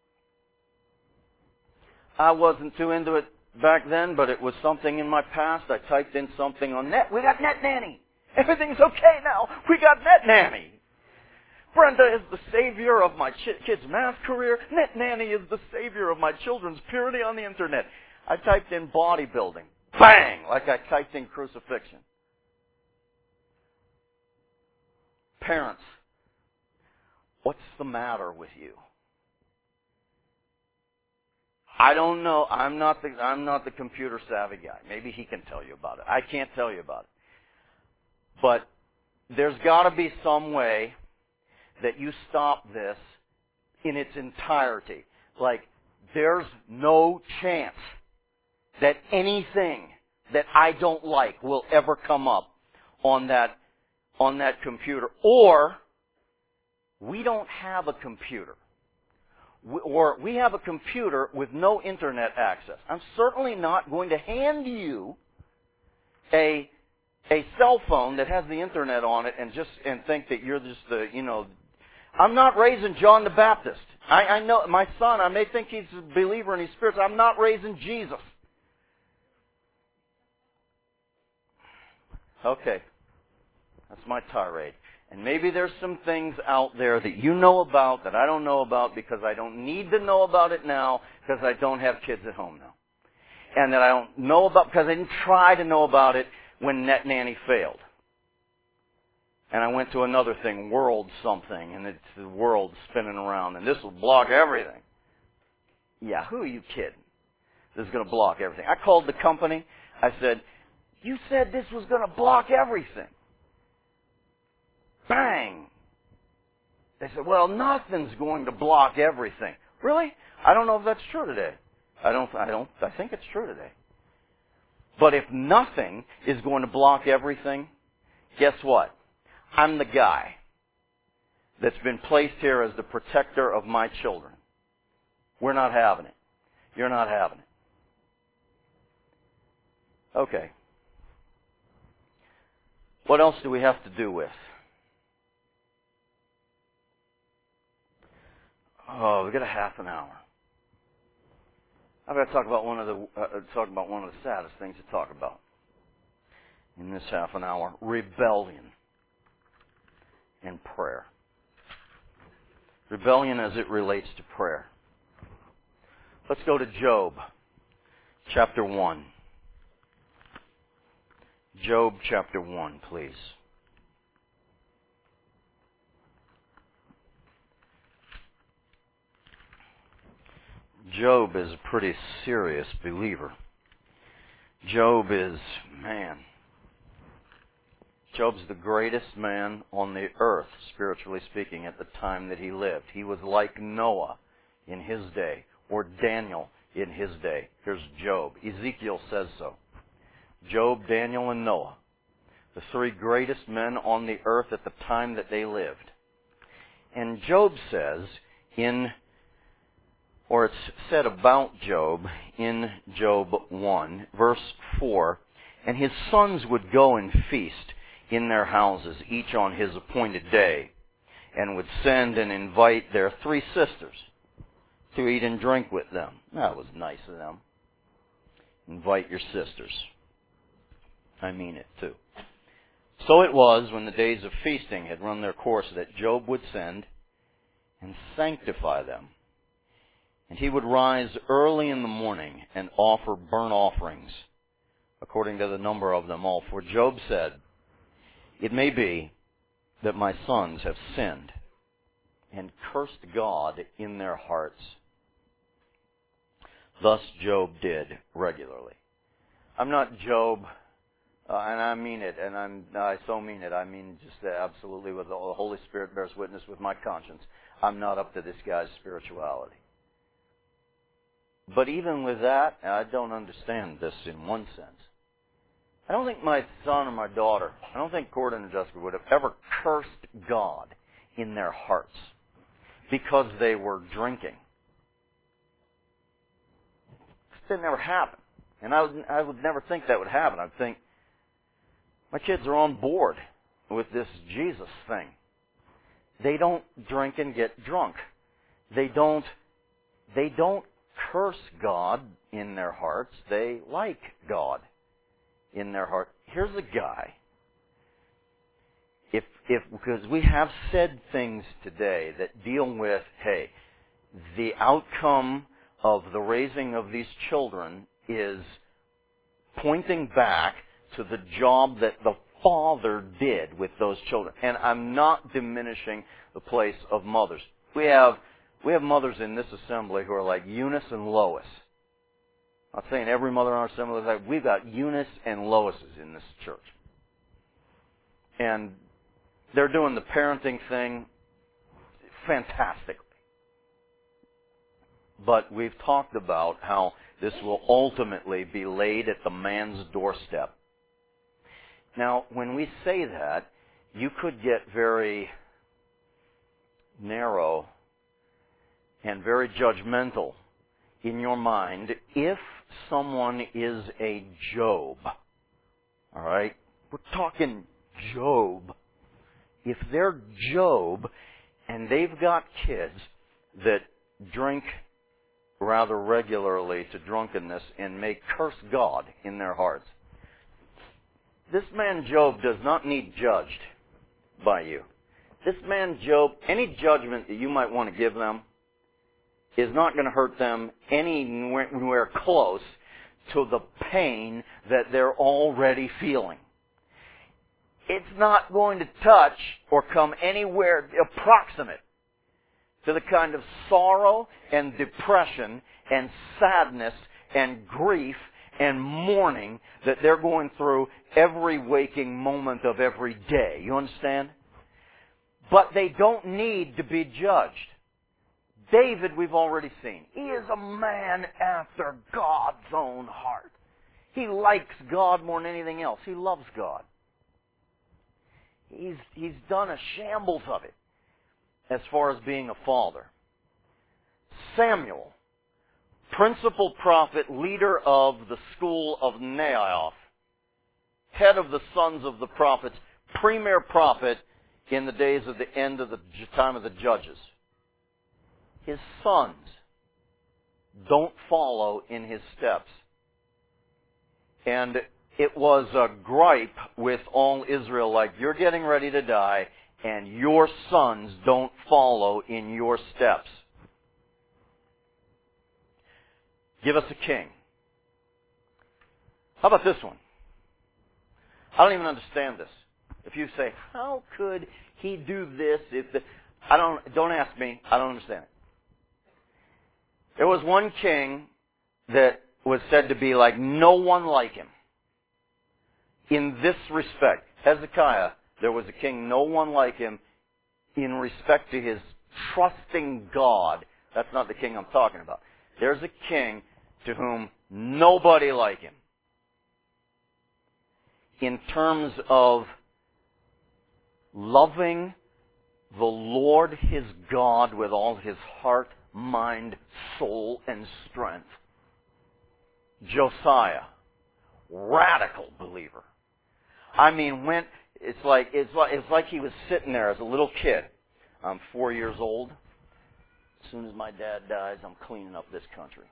I wasn't too into it back then, but it was something in my past. I typed in something on Net. We got Net Nanny. Everything's okay now. We got Net Nanny. Brenda is the savior of my kids' math career. Net Nanny is the savior of my children's purity on the internet. I typed in bodybuilding. Bang! Like I typed in crucifixion. Parents, what's the matter with you? I don't know. I'm not the computer savvy guy. Maybe he can tell you about it. I can't tell you about it. But there's got to be some way that you stop this in its entirety. Like, there's no chance that anything that I don't like will ever come up on that computer. Or we don't have a computer. Or we have a computer with no internet access. I'm certainly not going to hand you a cell phone that has the internet on it and think that you're just I'm not raising John the Baptist. I know my son, I may think he's a believer and he's spiritual. I'm not raising Jesus. Okay. That's my tirade. And maybe there's some things out there that you know about that I don't know about because I don't need to know about it now because I don't have kids at home now. And that I don't know about because I didn't try to know about it when Net Nanny failed. And I went to another thing, World something, and it's the world spinning around, and this will block everything. Yeah, who are you kidding? This is going to block everything. I called the company. I said, you said this was going to block everything. Bang! They said, well, nothing's going to block everything. Really? I don't know if that's true today. I think it's true today. But if nothing is going to block everything, guess what? I'm the guy that's been placed here as the protector of my children. We're not having it. You're not having it. Okay. What else do we have to do with? Oh, we got a half an hour. I've got to talk about one of the saddest things to talk about in this half an hour: rebellion and prayer. Rebellion as it relates to prayer. Let's go to Job, chapter 1. Job, chapter 1, please. Job is a pretty serious believer. Job's the greatest man on the earth, spiritually speaking, at the time that he lived. He was like Noah in his day, or Daniel in his day. Here's Job. Ezekiel says so. Job, Daniel, and Noah, the three greatest men on the earth at the time that they lived. And Job says it's said about Job in Job 1, verse 4, and his sons would go and feast in their houses, each on his appointed day, and would send and invite their three sisters to eat and drink with them. That was nice of them. Invite your sisters. I mean it too. So it was, when the days of feasting had run their course, that Job would send and sanctify them. And he would rise early in the morning and offer burnt offerings, according to the number of them all. For Job said, it may be that my sons have sinned and cursed God in their hearts. Thus Job did regularly. I'm not Job, and I mean it, and I so mean it. I mean just absolutely, with the Holy Spirit bears witness with my conscience. I'm not up to this guy's spirituality. But even with that, I don't understand this in one sense. I don't think my son or my daughter, I don't think Gordon and Jessica would have ever cursed God in their hearts because they were drinking. This didn't ever happen. And I would never think that would happen. I'd think, my kids are on board with this Jesus thing. They don't drink and get drunk. They don't curse God in their hearts. They like God in their heart. Here's a guy. Because we have said things today that deal with, hey, the outcome of the raising of these children is pointing back to the job that the Father did with those children. And I'm not diminishing the place of mothers. We have mothers in this assembly who are like Eunice and Lois. I'm not saying every mother in our assembly is like, we've got Eunice and Loises in this church. And they're doing the parenting thing fantastically. But we've talked about how this will ultimately be laid at the man's doorstep. Now, when we say that, you could get very narrow and very judgmental in your mind if someone is a Job. All right? We're talking Job. If they're Job and they've got kids that drink rather regularly to drunkenness and may curse God in their hearts. This man Job does not need judged by you. This man Job, any judgment that you might want to give them is not going to hurt them anywhere close to the pain that they're already feeling. It's not going to touch or come anywhere approximate to the kind of sorrow and depression and sadness and grief and mourning that they're going through every waking moment of every day. You understand? But they don't need to be judged. David, we've already seen. He is a man after God's own heart. He likes God more than anything else. He loves God. He's done a shambles of it as far as being a father. Samuel, principal prophet, leader of the school of Naioth, head of the sons of the prophets, premier prophet in the days of the end of the time of the judges. His sons don't follow in his steps. And it was a gripe with all Israel, like, you're getting ready to die, and your sons don't follow in your steps. Give us a king. How about this one? I don't even understand this. If you say, how could he do this? Don't ask me. I don't understand it. There was one king that was said to be like no one like him. In this respect, Hezekiah, there was a king, no one like him, in respect to his trusting God. That's not the king I'm talking about. There's a king to whom nobody like him. In terms of loving the Lord his God with all his heart, mind, soul, and strength. Josiah, radical believer. I mean, it's like he was sitting there as a little kid. I'm 4 years old. As soon as my dad dies, I'm cleaning up this country.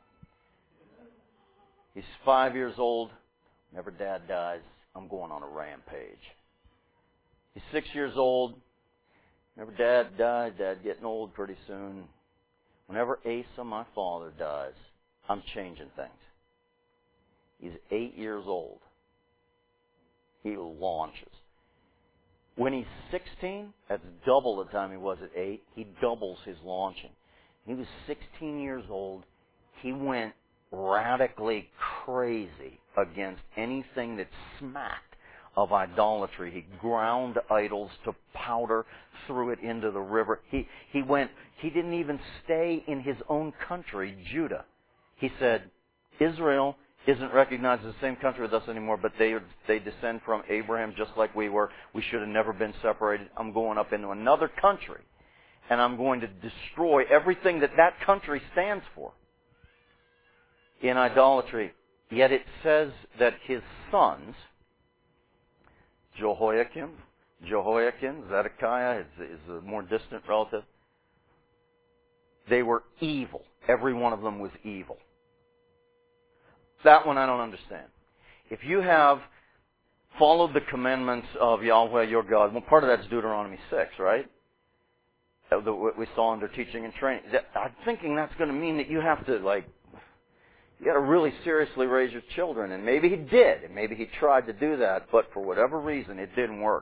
He's 5 years old. Whenever Dad dies, I'm going on a rampage. He's 6 years old. Whenever Dad dies, Dad getting old pretty soon. Whenever Asa, my father, dies, I'm changing things. He's 8 years old. He launches. When he's 16, that's double the time he was at 8. He doubles his launching. He was 16 years old. He went radically crazy against anything that smacked of idolatry. He ground idols to powder, threw it into the river. He didn't even stay in his own country, Judah. He said, Israel isn't recognized as the same country with us anymore, but they descend from Abraham just like we were. We should have never been separated. I'm going up into another country, and I'm going to destroy everything that country stands for in idolatry. Yet it says that his sons, Jehoiakim, Zedekiah is a more distant relative, they were evil. Every one of them was evil. That one I don't understand. If you have followed the commandments of Yahweh your God, well, part of that's Deuteronomy 6, right? What we saw under teaching and training. I'm thinking that's going to mean that you have to, you got to really seriously raise your children. And maybe he did. And maybe he tried to do that, but for whatever reason, it didn't work.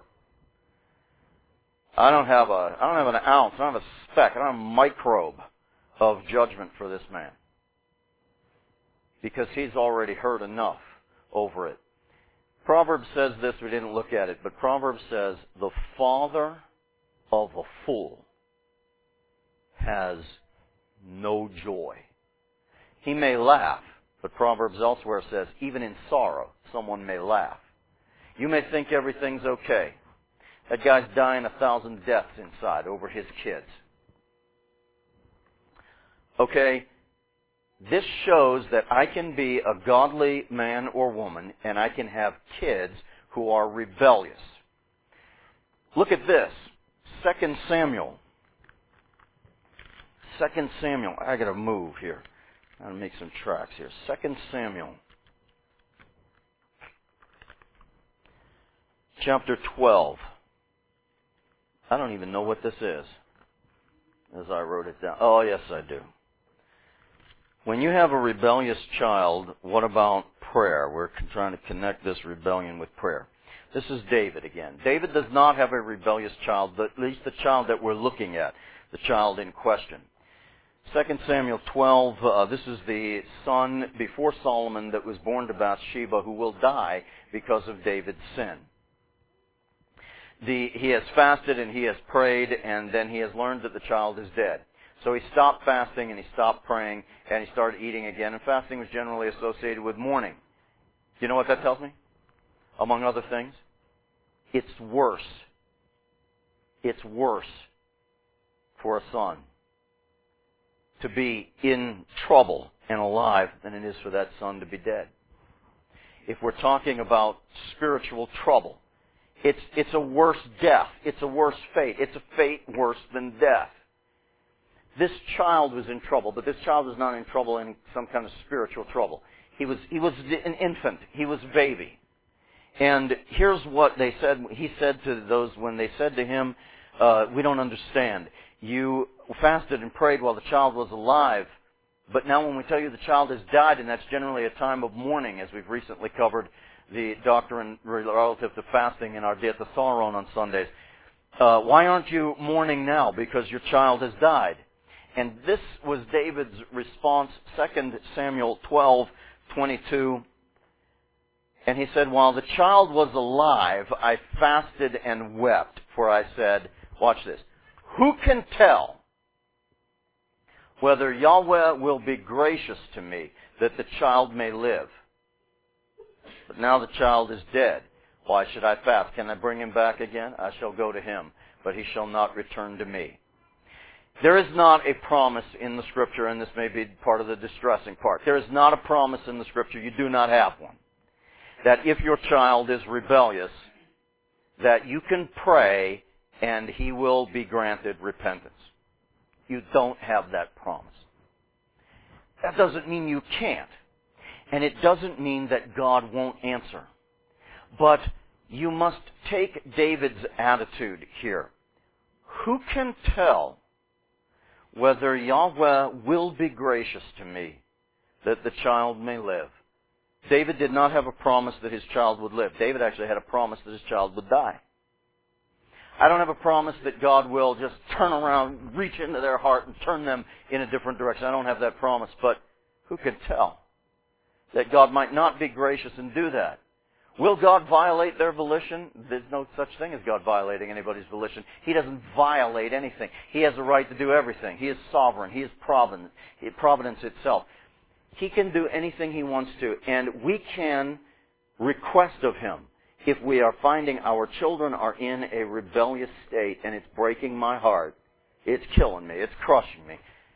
I don't have an ounce, I don't have a speck, I don't have a microbe of judgment for this man. Because he's already heard enough over it. Proverbs says this, we didn't look at it, but Proverbs says, the father of a fool has no joy. He may laugh, but Proverbs elsewhere says, even in sorrow, someone may laugh. You may think everything's okay. That guy's dying 1,000 deaths inside over his kids. Okay? This shows that I can be a godly man or woman, and I can have kids who are rebellious. Look at this. 2 Samuel 2 Samuel. I got to move here. I'm going to make some tracks here. 2 Samuel. Chapter 12. I don't even know what this is, as I wrote it down. Oh, yes, I do. When you have a rebellious child, what about prayer? We're trying to connect this rebellion with prayer. This is David again. David does not have a rebellious child, but at least the child that we're looking at, the child in question. 2 Samuel 12, this is the son before Solomon that was born to Bathsheba who will die because of David's sin. He has fasted and he has prayed, and then he has learned that the child is dead. So he stopped fasting and he stopped praying and he started eating again. And fasting was generally associated with mourning. You know what that tells me? Among other things, it's worse. It's worse for a son to be in trouble and alive than it is for that son to be dead. If we're talking about spiritual trouble, it's a worse death. It's a worse fate. It's a fate worse than death. This child was in trouble, but this child was not in trouble in some kind of spiritual trouble. He was an infant. He was a baby. And here's what they said. He said to those when they said to him, we don't understand. You fasted and prayed while the child was alive, but now when we tell you the child has died, and that's generally a time of mourning, as we've recently covered the doctrine relative to fasting in our Diet Thesauron on Sundays. Why aren't you mourning now? Because your child has died. And this was David's response, 2 Samuel 12:22. And he said, while the child was alive, I fasted and wept, for I said, watch this, who can tell whether Yahweh will be gracious to me that the child may live? But now the child is dead. Why should I fast? Can I bring him back again? I shall go to him, but he shall not return to me. There is not a promise in the Scripture, and this may be part of the distressing part. There is not a promise in the Scripture, you do not have one, that if your child is rebellious, that you can pray and he will be granted repentance. You don't have that promise. That doesn't mean you can't. And it doesn't mean that God won't answer. But you must take David's attitude here. Who can tell whether Yahweh will be gracious to me that the child may live? David did not have a promise that his child would live. David actually had a promise that his child would die. I don't have a promise that God will just turn around, reach into their heart and turn them in a different direction. I don't have that promise, but who can tell that God might not be gracious and do that? Will God violate their volition? There's no such thing as God violating anybody's volition. He doesn't violate anything. He has a right to do everything. He is sovereign. He is providence itself. He can do anything He wants to, and we can request of Him. If we are finding our children are in a rebellious state and it's breaking my heart, it's killing me, it's crushing me.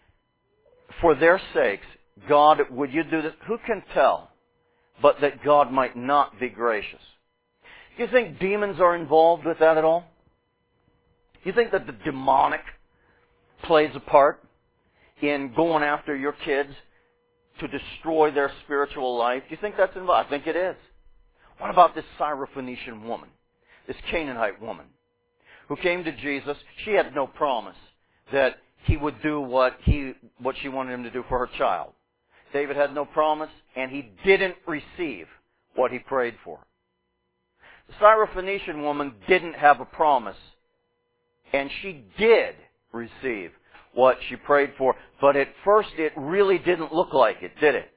For their sakes, God, would you do this? Who can tell but that God might not be gracious? Do you think demons are involved with that at all? Do you think that the demonic plays a part in going after your kids to destroy their spiritual life? Do you think that's involved? I think it is. What about this Syrophoenician woman, this Canaanite woman, who came to Jesus? She had no promise that He would do what she wanted Him to do for her child. David had no promise, and he didn't receive what he prayed for. The Syrophoenician woman didn't have a promise, and she did receive what she prayed for, but at first it really didn't look like it, did it?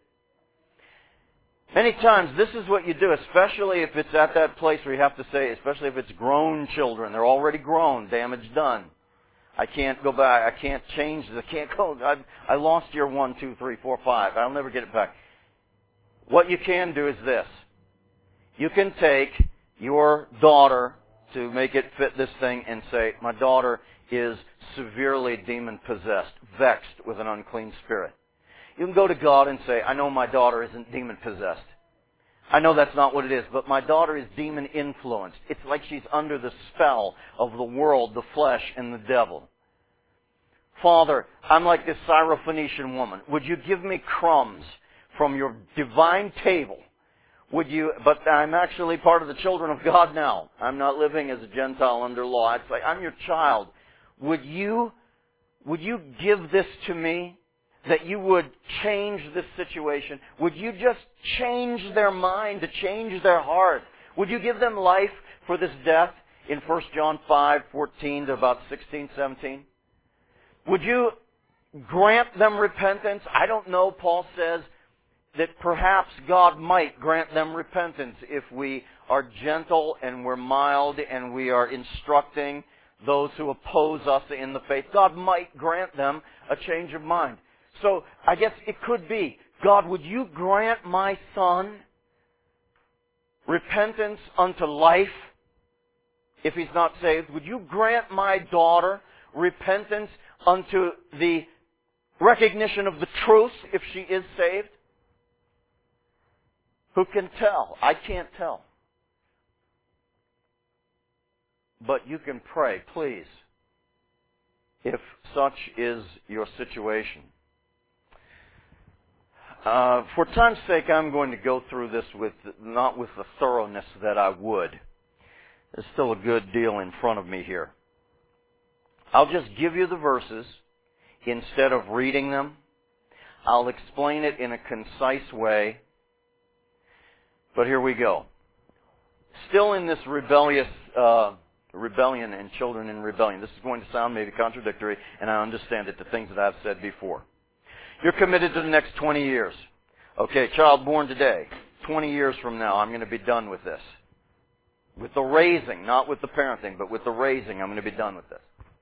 Many times this is what you do, especially if it's at that place where you have to say, especially if it's grown children, they're already grown, damage done. I can't go back. I can't change this. I can't go. I lost year 1, 2, 3, 4, 5. I'll never get it back. What you can do is this. You can take your daughter, to make it fit this thing, and say, my daughter is severely demon-possessed, vexed with an unclean spirit. You can go to God and say, I know my daughter isn't demon-possessed. I know that's not what it is, but my daughter is demon-influenced. It's like she's under the spell of the world, the flesh, and the devil. Father, I'm like this Syrophoenician woman. Would you give me crumbs from your divine table? Would you, but I'm actually part of the children of God now. I'm not living as a Gentile under law. I'd say, I'm your child. Would you give this to me? That you would change this situation? Would you just change their mind, to change their heart? Would you give them life for this death in 1 John 5:14 to about 16, 17? Would you grant them repentance? I don't know. Paul says that perhaps God might grant them repentance if we are gentle and we're mild and we are instructing those who oppose us in the faith. God might grant them a change of mind. So I guess it could be, God, would you grant my son repentance unto life if he's not saved? Would you grant my daughter repentance unto the recognition of the truth if she is saved? Who can tell? I can't tell. But you can pray, please, if such is your situation. For time's sake, I'm going to go through this not with the thoroughness that I would. There's still a good deal in front of me here. I'll just give you the verses instead of reading them. I'll explain it in a concise way. But here we go. Still in this rebellion and children in rebellion. This is going to sound maybe contradictory, and I understand it, the things that I've said before. You're committed to the next 20 years. Okay, child born today. 20 years from now, I'm going to be done with this. With the raising, not with the parenting, but with the raising, I'm going to be done with this.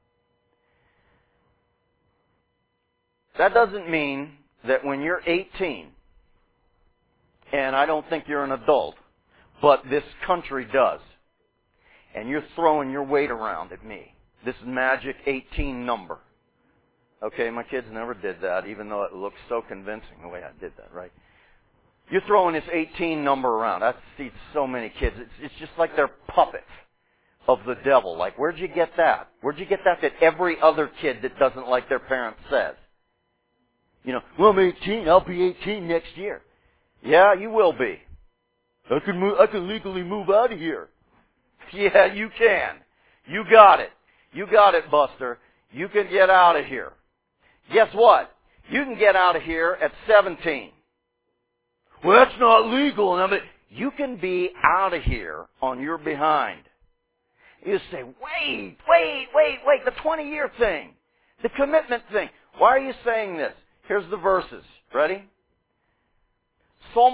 That doesn't mean that when you're 18, and I don't think you're an adult, but this country does, and you're throwing your weight around at me, this magic 18 number. Okay, my kids never did that, even though it looks so convincing the way I did that, right? You're throwing this 18 number around. I see so many kids. It's just like they're puppets of the devil. Like, where'd you get that? Where'd you get that every other kid that doesn't like their parents says? You know, well, I'm 18. I'll be 18 next year. Yeah, you will be. I can legally move out of here. Yeah, you can. You got it. You got it, Buster. You can get out of here. Guess what? You can get out of here at 17. Well, that's not legal. You can be out of here on your behind. You say, wait, the 20-year thing, the commitment thing. Why are you saying this? Here's the verses. Ready? Psalm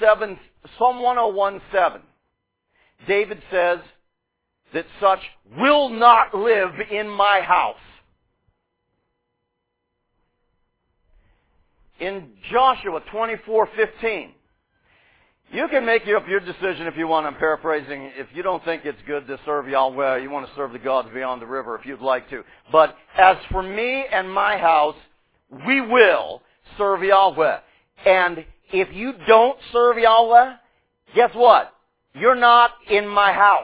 101:7. David says that such will not live in my house. In Joshua 24:15, you can make up your decision if you want. I'm paraphrasing. If you don't think it's good to serve Yahweh, you want to serve the gods beyond the river if you'd like to. But as for me and my house, we will serve Yahweh. And if you don't serve Yahweh, guess what? You're not in my house.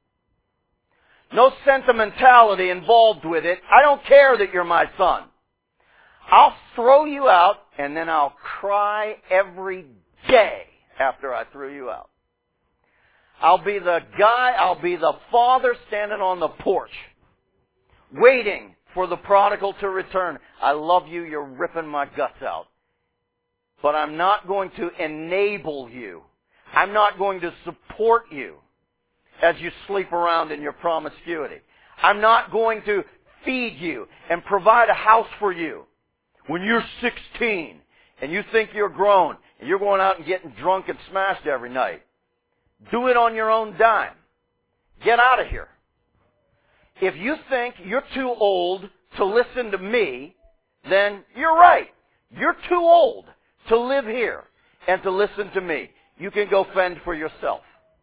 No sentimentality involved with it. I don't care that you're my son. I'll throw you out, and then I'll cry every day after I threw you out. I'll be the father standing on the porch, waiting for the prodigal to return. I love you, you're ripping my guts out. But I'm not going to enable you. I'm not going to support you as you sleep around in your promiscuity. I'm not going to feed you and provide a house for you when you're 16 and you think you're grown and you're going out and getting drunk and smashed every night. Do it on your own dime. Get out of here. If you think you're too old to listen to me, then you're right. You're too old to live here and to listen to me. You can go fend for yourself.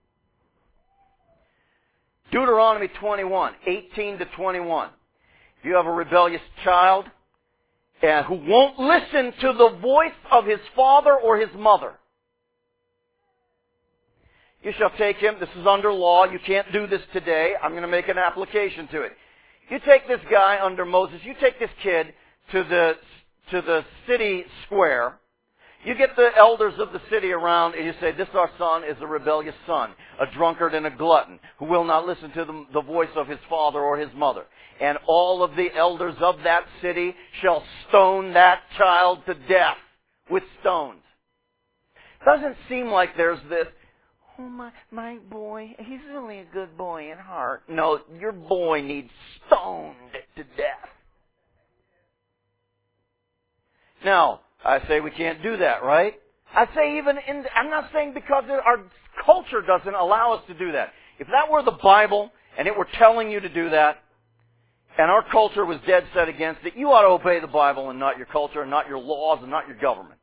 Deuteronomy 21:18-21. If you have a rebellious child who won't listen to the voice of his father or his mother, you shall take him. This is under law. You can't do this today. I'm going to make an application to it. You take this guy under Moses, you take this kid to the city square. You get the elders of the city around and you say, this our son is a rebellious son, a drunkard and a glutton, who will not listen to the voice of his father or his mother. And all of the elders of that city shall stone that child to death with stones. Doesn't seem like there's this, oh, my boy, he's really a good boy at heart. No, your boy needs stoned to death. Now, I say we can't do that, right? I say I'm not saying because our culture doesn't allow us to do that. If that were the Bible and it were telling you to do that, and our culture was dead set against it, you ought to obey the Bible and not your culture and not your laws and not your government.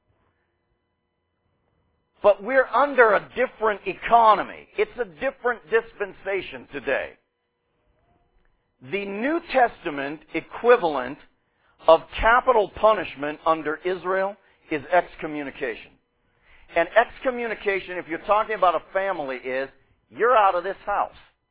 But we're under a different economy. It's a different dispensation today. The New Testament equivalent of capital punishment under Israel is excommunication. And excommunication, if you're talking about a family, is you're out of this house.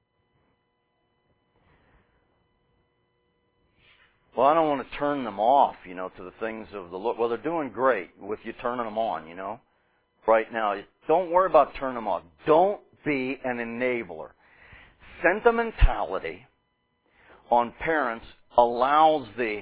Well, I don't want to turn them off, to the things of the Lord. Well, they're doing great with you turning them on, right now. Don't worry about turning them off. Don't be an enabler. Sentimentality on parents allows the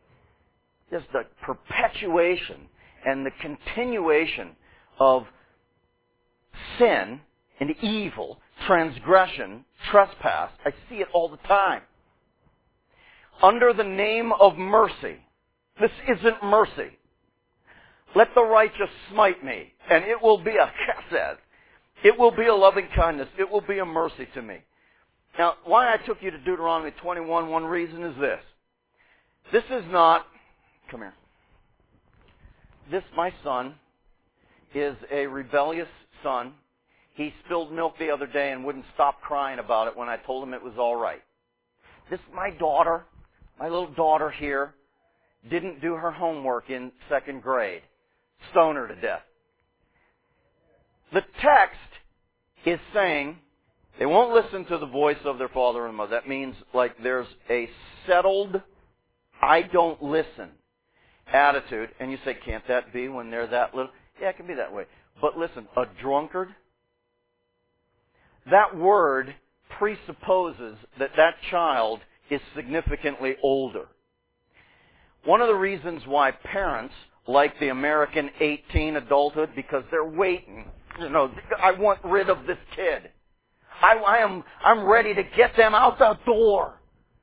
perpetuation and the continuation of sin and evil, transgression, trespass. I see it all the time. Under the name of mercy. This isn't mercy. Let the righteous smite me, and it will be a chesed. It will be a loving kindness. It will be a mercy to me. Now, why I took you to Deuteronomy 21, one reason is this. This is not, come here. My son, is a rebellious son. He spilled milk the other day and wouldn't stop crying about it when I told him it was all right. My daughter, my little daughter here, didn't do her homework in second grade. Stone her to death. The text is saying they won't listen to the voice of their father and mother. That means like there's a settled, I don't listen attitude. And you say, can't that be when they're that little? Yeah, it can be that way. But listen, a drunkard, that word presupposes that child is significantly older. One of the reasons why parents like the American 18 adulthood, because they're waiting. I want rid of this kid. I'm ready to get them out the door.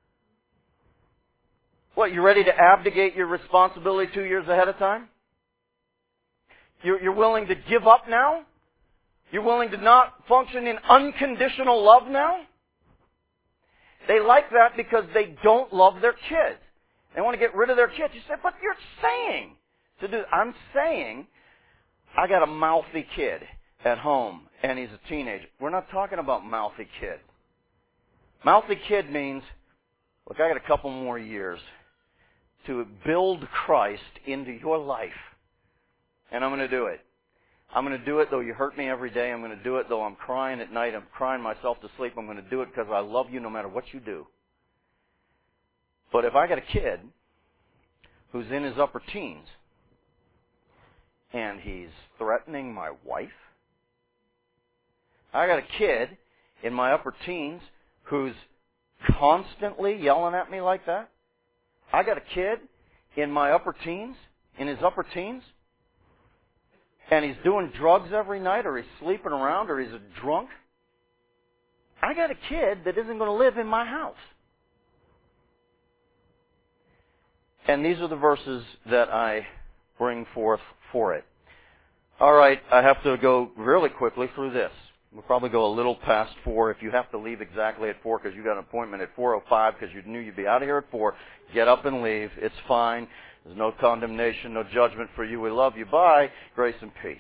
What, you ready to abdicate your responsibility 2 years ahead of time? You're willing to give up now? You're willing to not function in unconditional love now? They like that because they don't love their kids. They want to get rid of their kids. You say, but you're saying to do. I'm saying I got a mouthy kid at home and he's a teenager. We're not talking about mouthy kid. Mouthy kid means, look, I got a couple more years to build Christ into your life. And I'm going to do it. I'm going to do it though you hurt me every day. I'm going to do it though I'm crying at night. I'm crying myself to sleep. I'm going to do it because I love you no matter what you do. But if I got a kid who's in his upper teens and he's threatening my wife, I got a kid in my upper teens who's constantly yelling at me like that, I got a kid in my upper teens, in his upper teens, and he's doing drugs every night, or he's sleeping around, or he's a drunk, I got a kid that isn't going to live in my house. And these are the verses that I bring forth for it. All right, I have to go really quickly through this. We'll probably go a little past 4. If you have to leave exactly at 4 because you got an appointment at 4:05 because you knew you'd be out of here at 4, get up and leave. It's fine. There's no condemnation, no judgment for you. We love you. Bye. Grace and peace.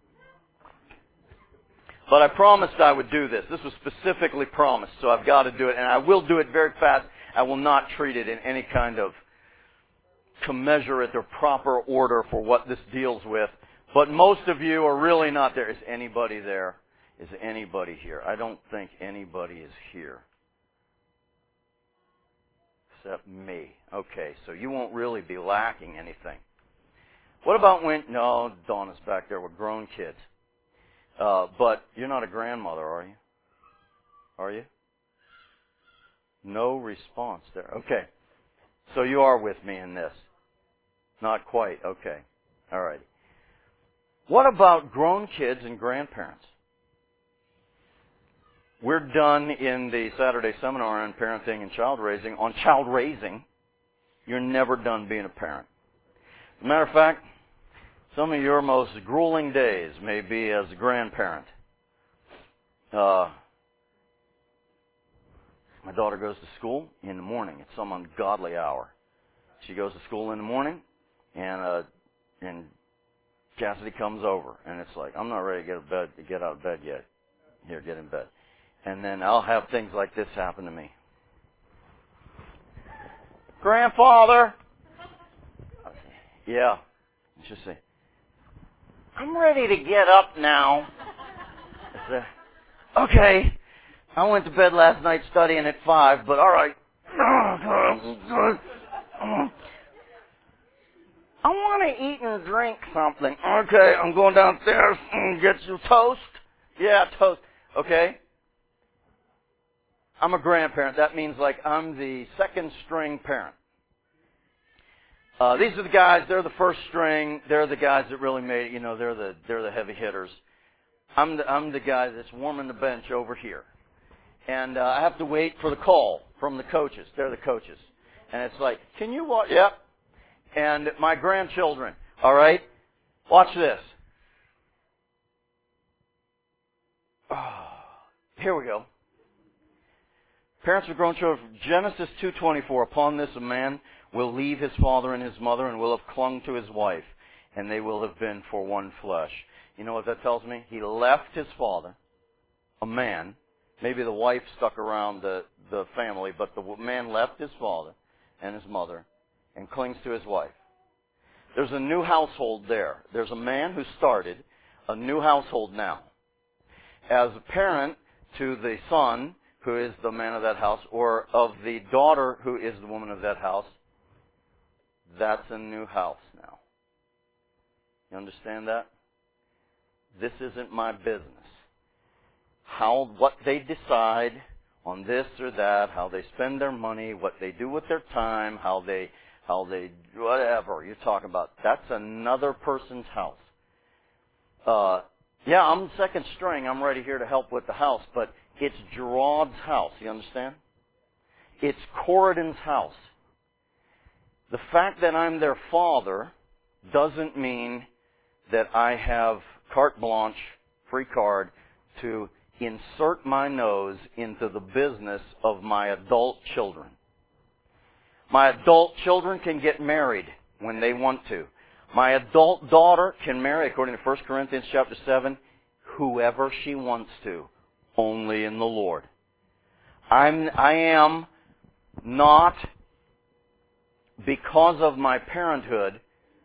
But I promised I would do this. This was specifically promised, so I've got to do it. And I will do it very fast. I will not treat it in any kind of commensurate or proper order for what this deals with. But most of you are really not there. Is anybody there? Is anybody here? I don't think anybody is here. except me. Okay, so you won't really be lacking anything. What about when, no, Dawn is back there with grown kids. But you're not a grandmother, are you? Are you? No response there. Okay. So you are with me in this. Not quite. Okay. All right. What about grown kids and grandparents? We're done in the Saturday seminar on parenting and child raising. On child raising, you're never done being a parent. As a matter of fact, some of your most grueling days may be as a grandparent. My daughter goes to school in the morning at some ungodly hour. She goes to school in the morning, and Cassidy comes over, and it's like, I'm not ready to get out of bed yet. Here, get in bed. And then I'll have things like this happen to me. Grandfather! I'll say, yeah. And she'll say, I'm ready to get up now. I say, okay. I went to bed last night studying at 5, but all right. I want to eat and drink something. Okay, I'm going downstairs and get you toast. Yeah, toast. Okay. I'm a grandparent. That means like I'm the second string parent. These are the guys. They're the first string. They're the guys that really made it. You know, they're the heavy hitters. I'm the guy that's warming the bench over here, and I have to wait for the call from the coaches. They're the coaches, and it's like, can you watch? Yep. And my grandchildren. All right, watch this. Oh, here we go. Parents of grown children, Genesis 2:24. Upon this, a man will leave his father and his mother and will have clung to his wife, and they will have been for one flesh. You know what that tells me? He left his father, a man. Maybe the wife stuck around the family, but the man left his father and his mother and clings to his wife. There's a new household there. There's a man who started a new household now. As a parent to the son, who is the man of that house, or of the daughter who is the woman of that house, that's a new house now. You understand that? This isn't my business. What they decide on this or that, how they spend their money, what they do with their time, how they whatever you're talking about, that's another person's house. Yeah, I'm second string. I'm right here to help with the house, but it's Gerard's house. You understand? It's Corridan's house. The fact that I'm their father doesn't mean that I have carte blanche, free card, to insert my nose into the business of my adult children. My adult children can get married when they want to. My adult daughter can marry, according to 1 Corinthians chapter 7, whoever she wants to, only in the Lord. I am not, because of my parenthood,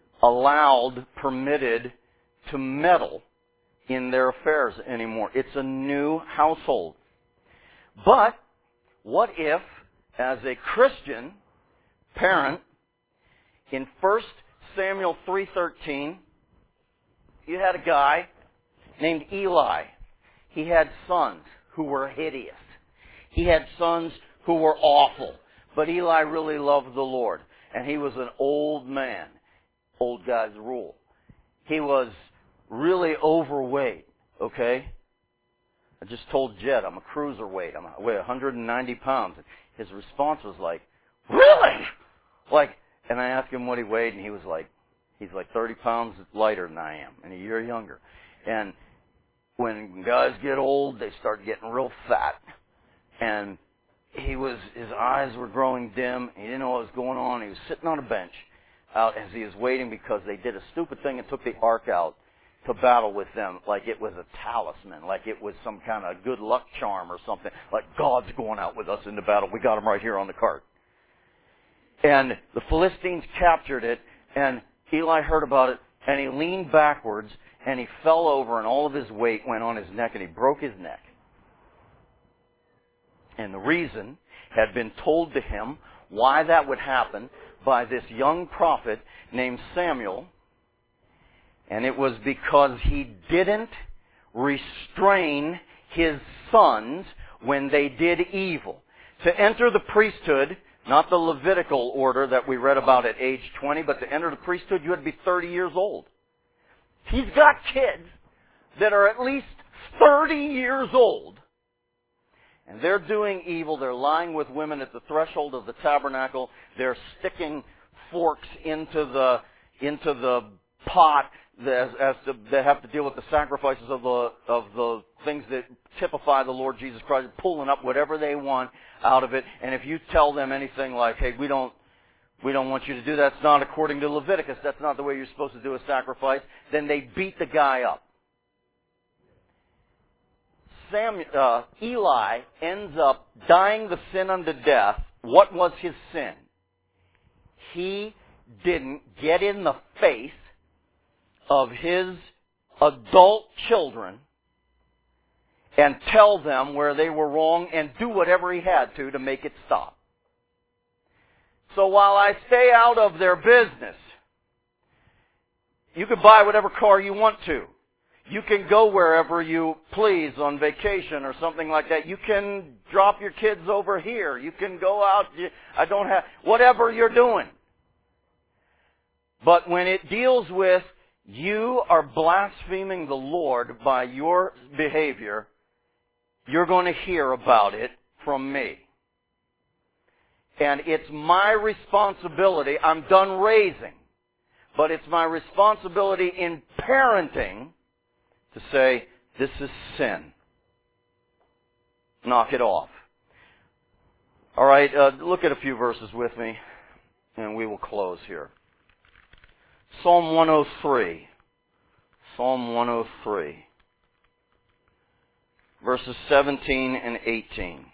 permitted to meddle in their affairs anymore. It's a new household. But what if, as a Christian parent, in 1 Samuel 3:13, you had a guy named Eli. He had sons who were hideous. He had sons who were awful. But Eli really loved the Lord. And he was an old man. Old guys rule. He was really overweight, okay? I just told Jed I'm a cruiserweight. I weigh 190 pounds. His response was like, really? And I asked him what he weighed, and he was like, he's like 30 pounds lighter than I am, and a year younger. And when guys get old, they start getting real fat. And his eyes were growing dim. He didn't know what was going on. He was sitting on a bench out as he was waiting because they did a stupid thing and took the ark out to battle with them like it was a talisman, like it was some kind of good luck charm or something, like God's going out with us into battle. We got him right here on the cart. And the Philistines captured it, and Eli heard about it, and he leaned backwards, and he fell over, and all of his weight went on his neck, and he broke his neck. And the reason had been told to him why that would happen by this young prophet named Samuel. And it was because he didn't restrain his sons when they did evil. To enter the priesthood, not the Levitical order that we read about at age 20, but to enter the priesthood, you had to be 30 years old. He's got kids that are at least 30 years old. And they're doing evil. They're lying with women at the threshold of the tabernacle. They're sticking forks into the pot as they have to deal with the sacrifices of the things that typify the Lord Jesus Christ, pulling up whatever they want out of it. And if you tell them anything like, hey, we don't want you to do that, it's not according to Leviticus, that's not the way you're supposed to do a sacrifice, then they beat the guy up. Eli ends up dying the sin unto death. What was his sin? He didn't get in the face of his adult children and tell them where they were wrong and do whatever he had to make it stop. So while I stay out of their business, you can buy whatever car you want to. You can go wherever you please on vacation or something like that. You can drop your kids over here. You can go out. Whatever you're doing. But when it deals with you are blaspheming the Lord by your behavior, you're going to hear about it from me. And it's my responsibility. I'm done raising. But it's my responsibility in parenting to say, this is sin. Knock it off. All right, look at a few verses with me, and we will close here. Psalm 103. Psalm 103. Verses 17 and 18.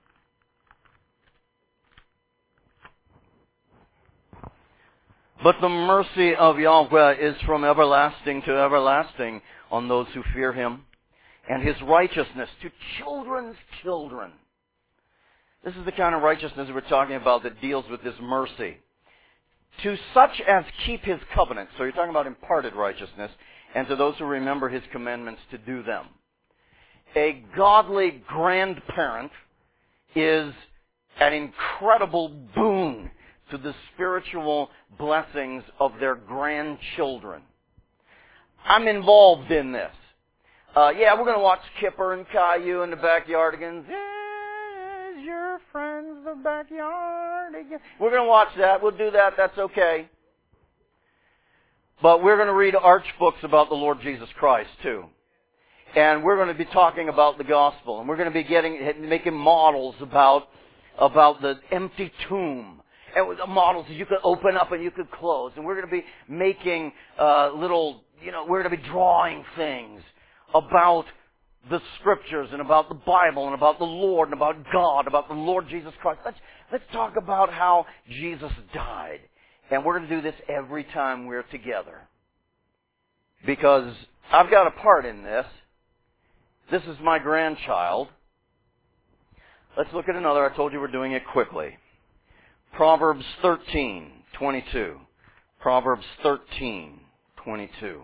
But the mercy of Yahweh is from everlasting to everlasting on those who fear Him, and His righteousness to children's children. This is the kind of righteousness we're talking about that deals with this mercy. To such as keep His covenant. So you're talking about imparted righteousness. And to those who remember His commandments to do them. A godly grandparent is an incredible boon to the spiritual blessings of their grandchildren. I'm involved in this. We're going to watch Kipper and Caillou in the backyard again. Is your friends the backyard again? We're going to watch that. We'll do that. That's okay. But we're going to read arch books about the Lord Jesus Christ too. And we're going to be talking about the gospel. And we're going to be making models about the empty tomb. And with the models that you could open up and you could close. And we're going to be making we're going to be drawing things about the Scriptures and about the Bible and about the Lord and about God, about the Lord Jesus Christ. Let's talk about how Jesus died. And we're going to do this every time we're together. Because I've got a part in this. This is my grandchild. Let's look at another. I told you we're doing it quickly. Proverbs 13:22. Proverbs 13:22.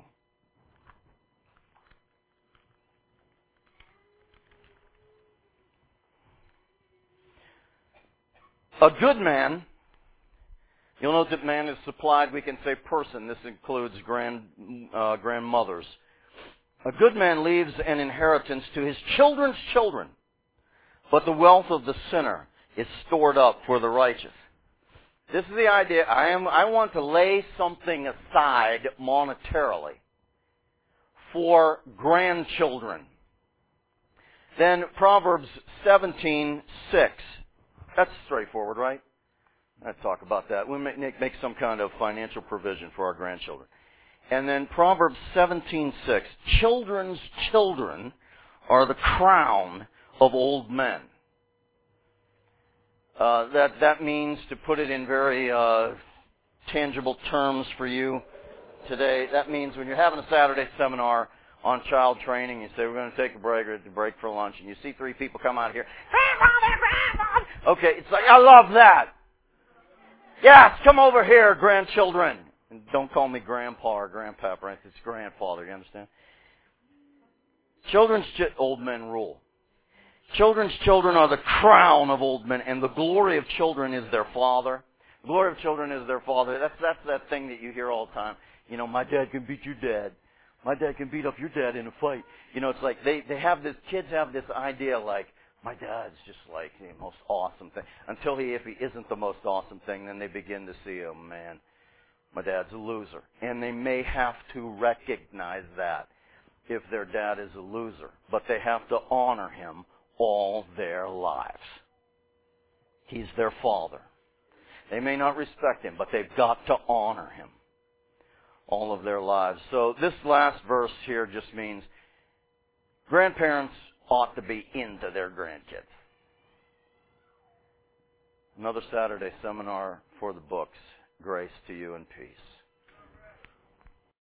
A good man, you'll note that man is supplied, we can say person. This includes grandmothers. A good man leaves an inheritance to his children's children, but the wealth of the sinner is stored up for the righteous. This is the idea. I want to lay something aside monetarily for grandchildren. Then Proverbs 17:6. That's straightforward, right? Let's talk about that. We'll make some kind of financial provision for our grandchildren. And then Proverbs 17:6. Children's children are the crown of old men. That means, to put it in very tangible terms for you today, that means when you're having a Saturday seminar on child training, you say, we're going to take a break or break for lunch, and you see three people come out here, grandmother, grandmother. Okay, it's like, I love that. Yes, come over here, grandchildren. And don't call me grandpa or grandpapa, right? It's grandfather, you understand? Old men rule. Children's children are the crown of old men, and the glory of children is their father. The glory of children is their father. That's that thing that you hear all the time. You know, my dad can beat your dad. My dad can beat up your dad in a fight. You know, it's like they have this, kids have this idea like, my dad's just like the most awesome thing. Until if he isn't the most awesome thing, then they begin to see, oh man, my dad's a loser. And they may have to recognize that if their dad is a loser. But they have to honor him all their lives. He's their father. They may not respect him, but they've got to honor him all of their lives. So this last verse here just means grandparents ought to be into their grandkids. Another Saturday seminar for the books. Grace to you and peace.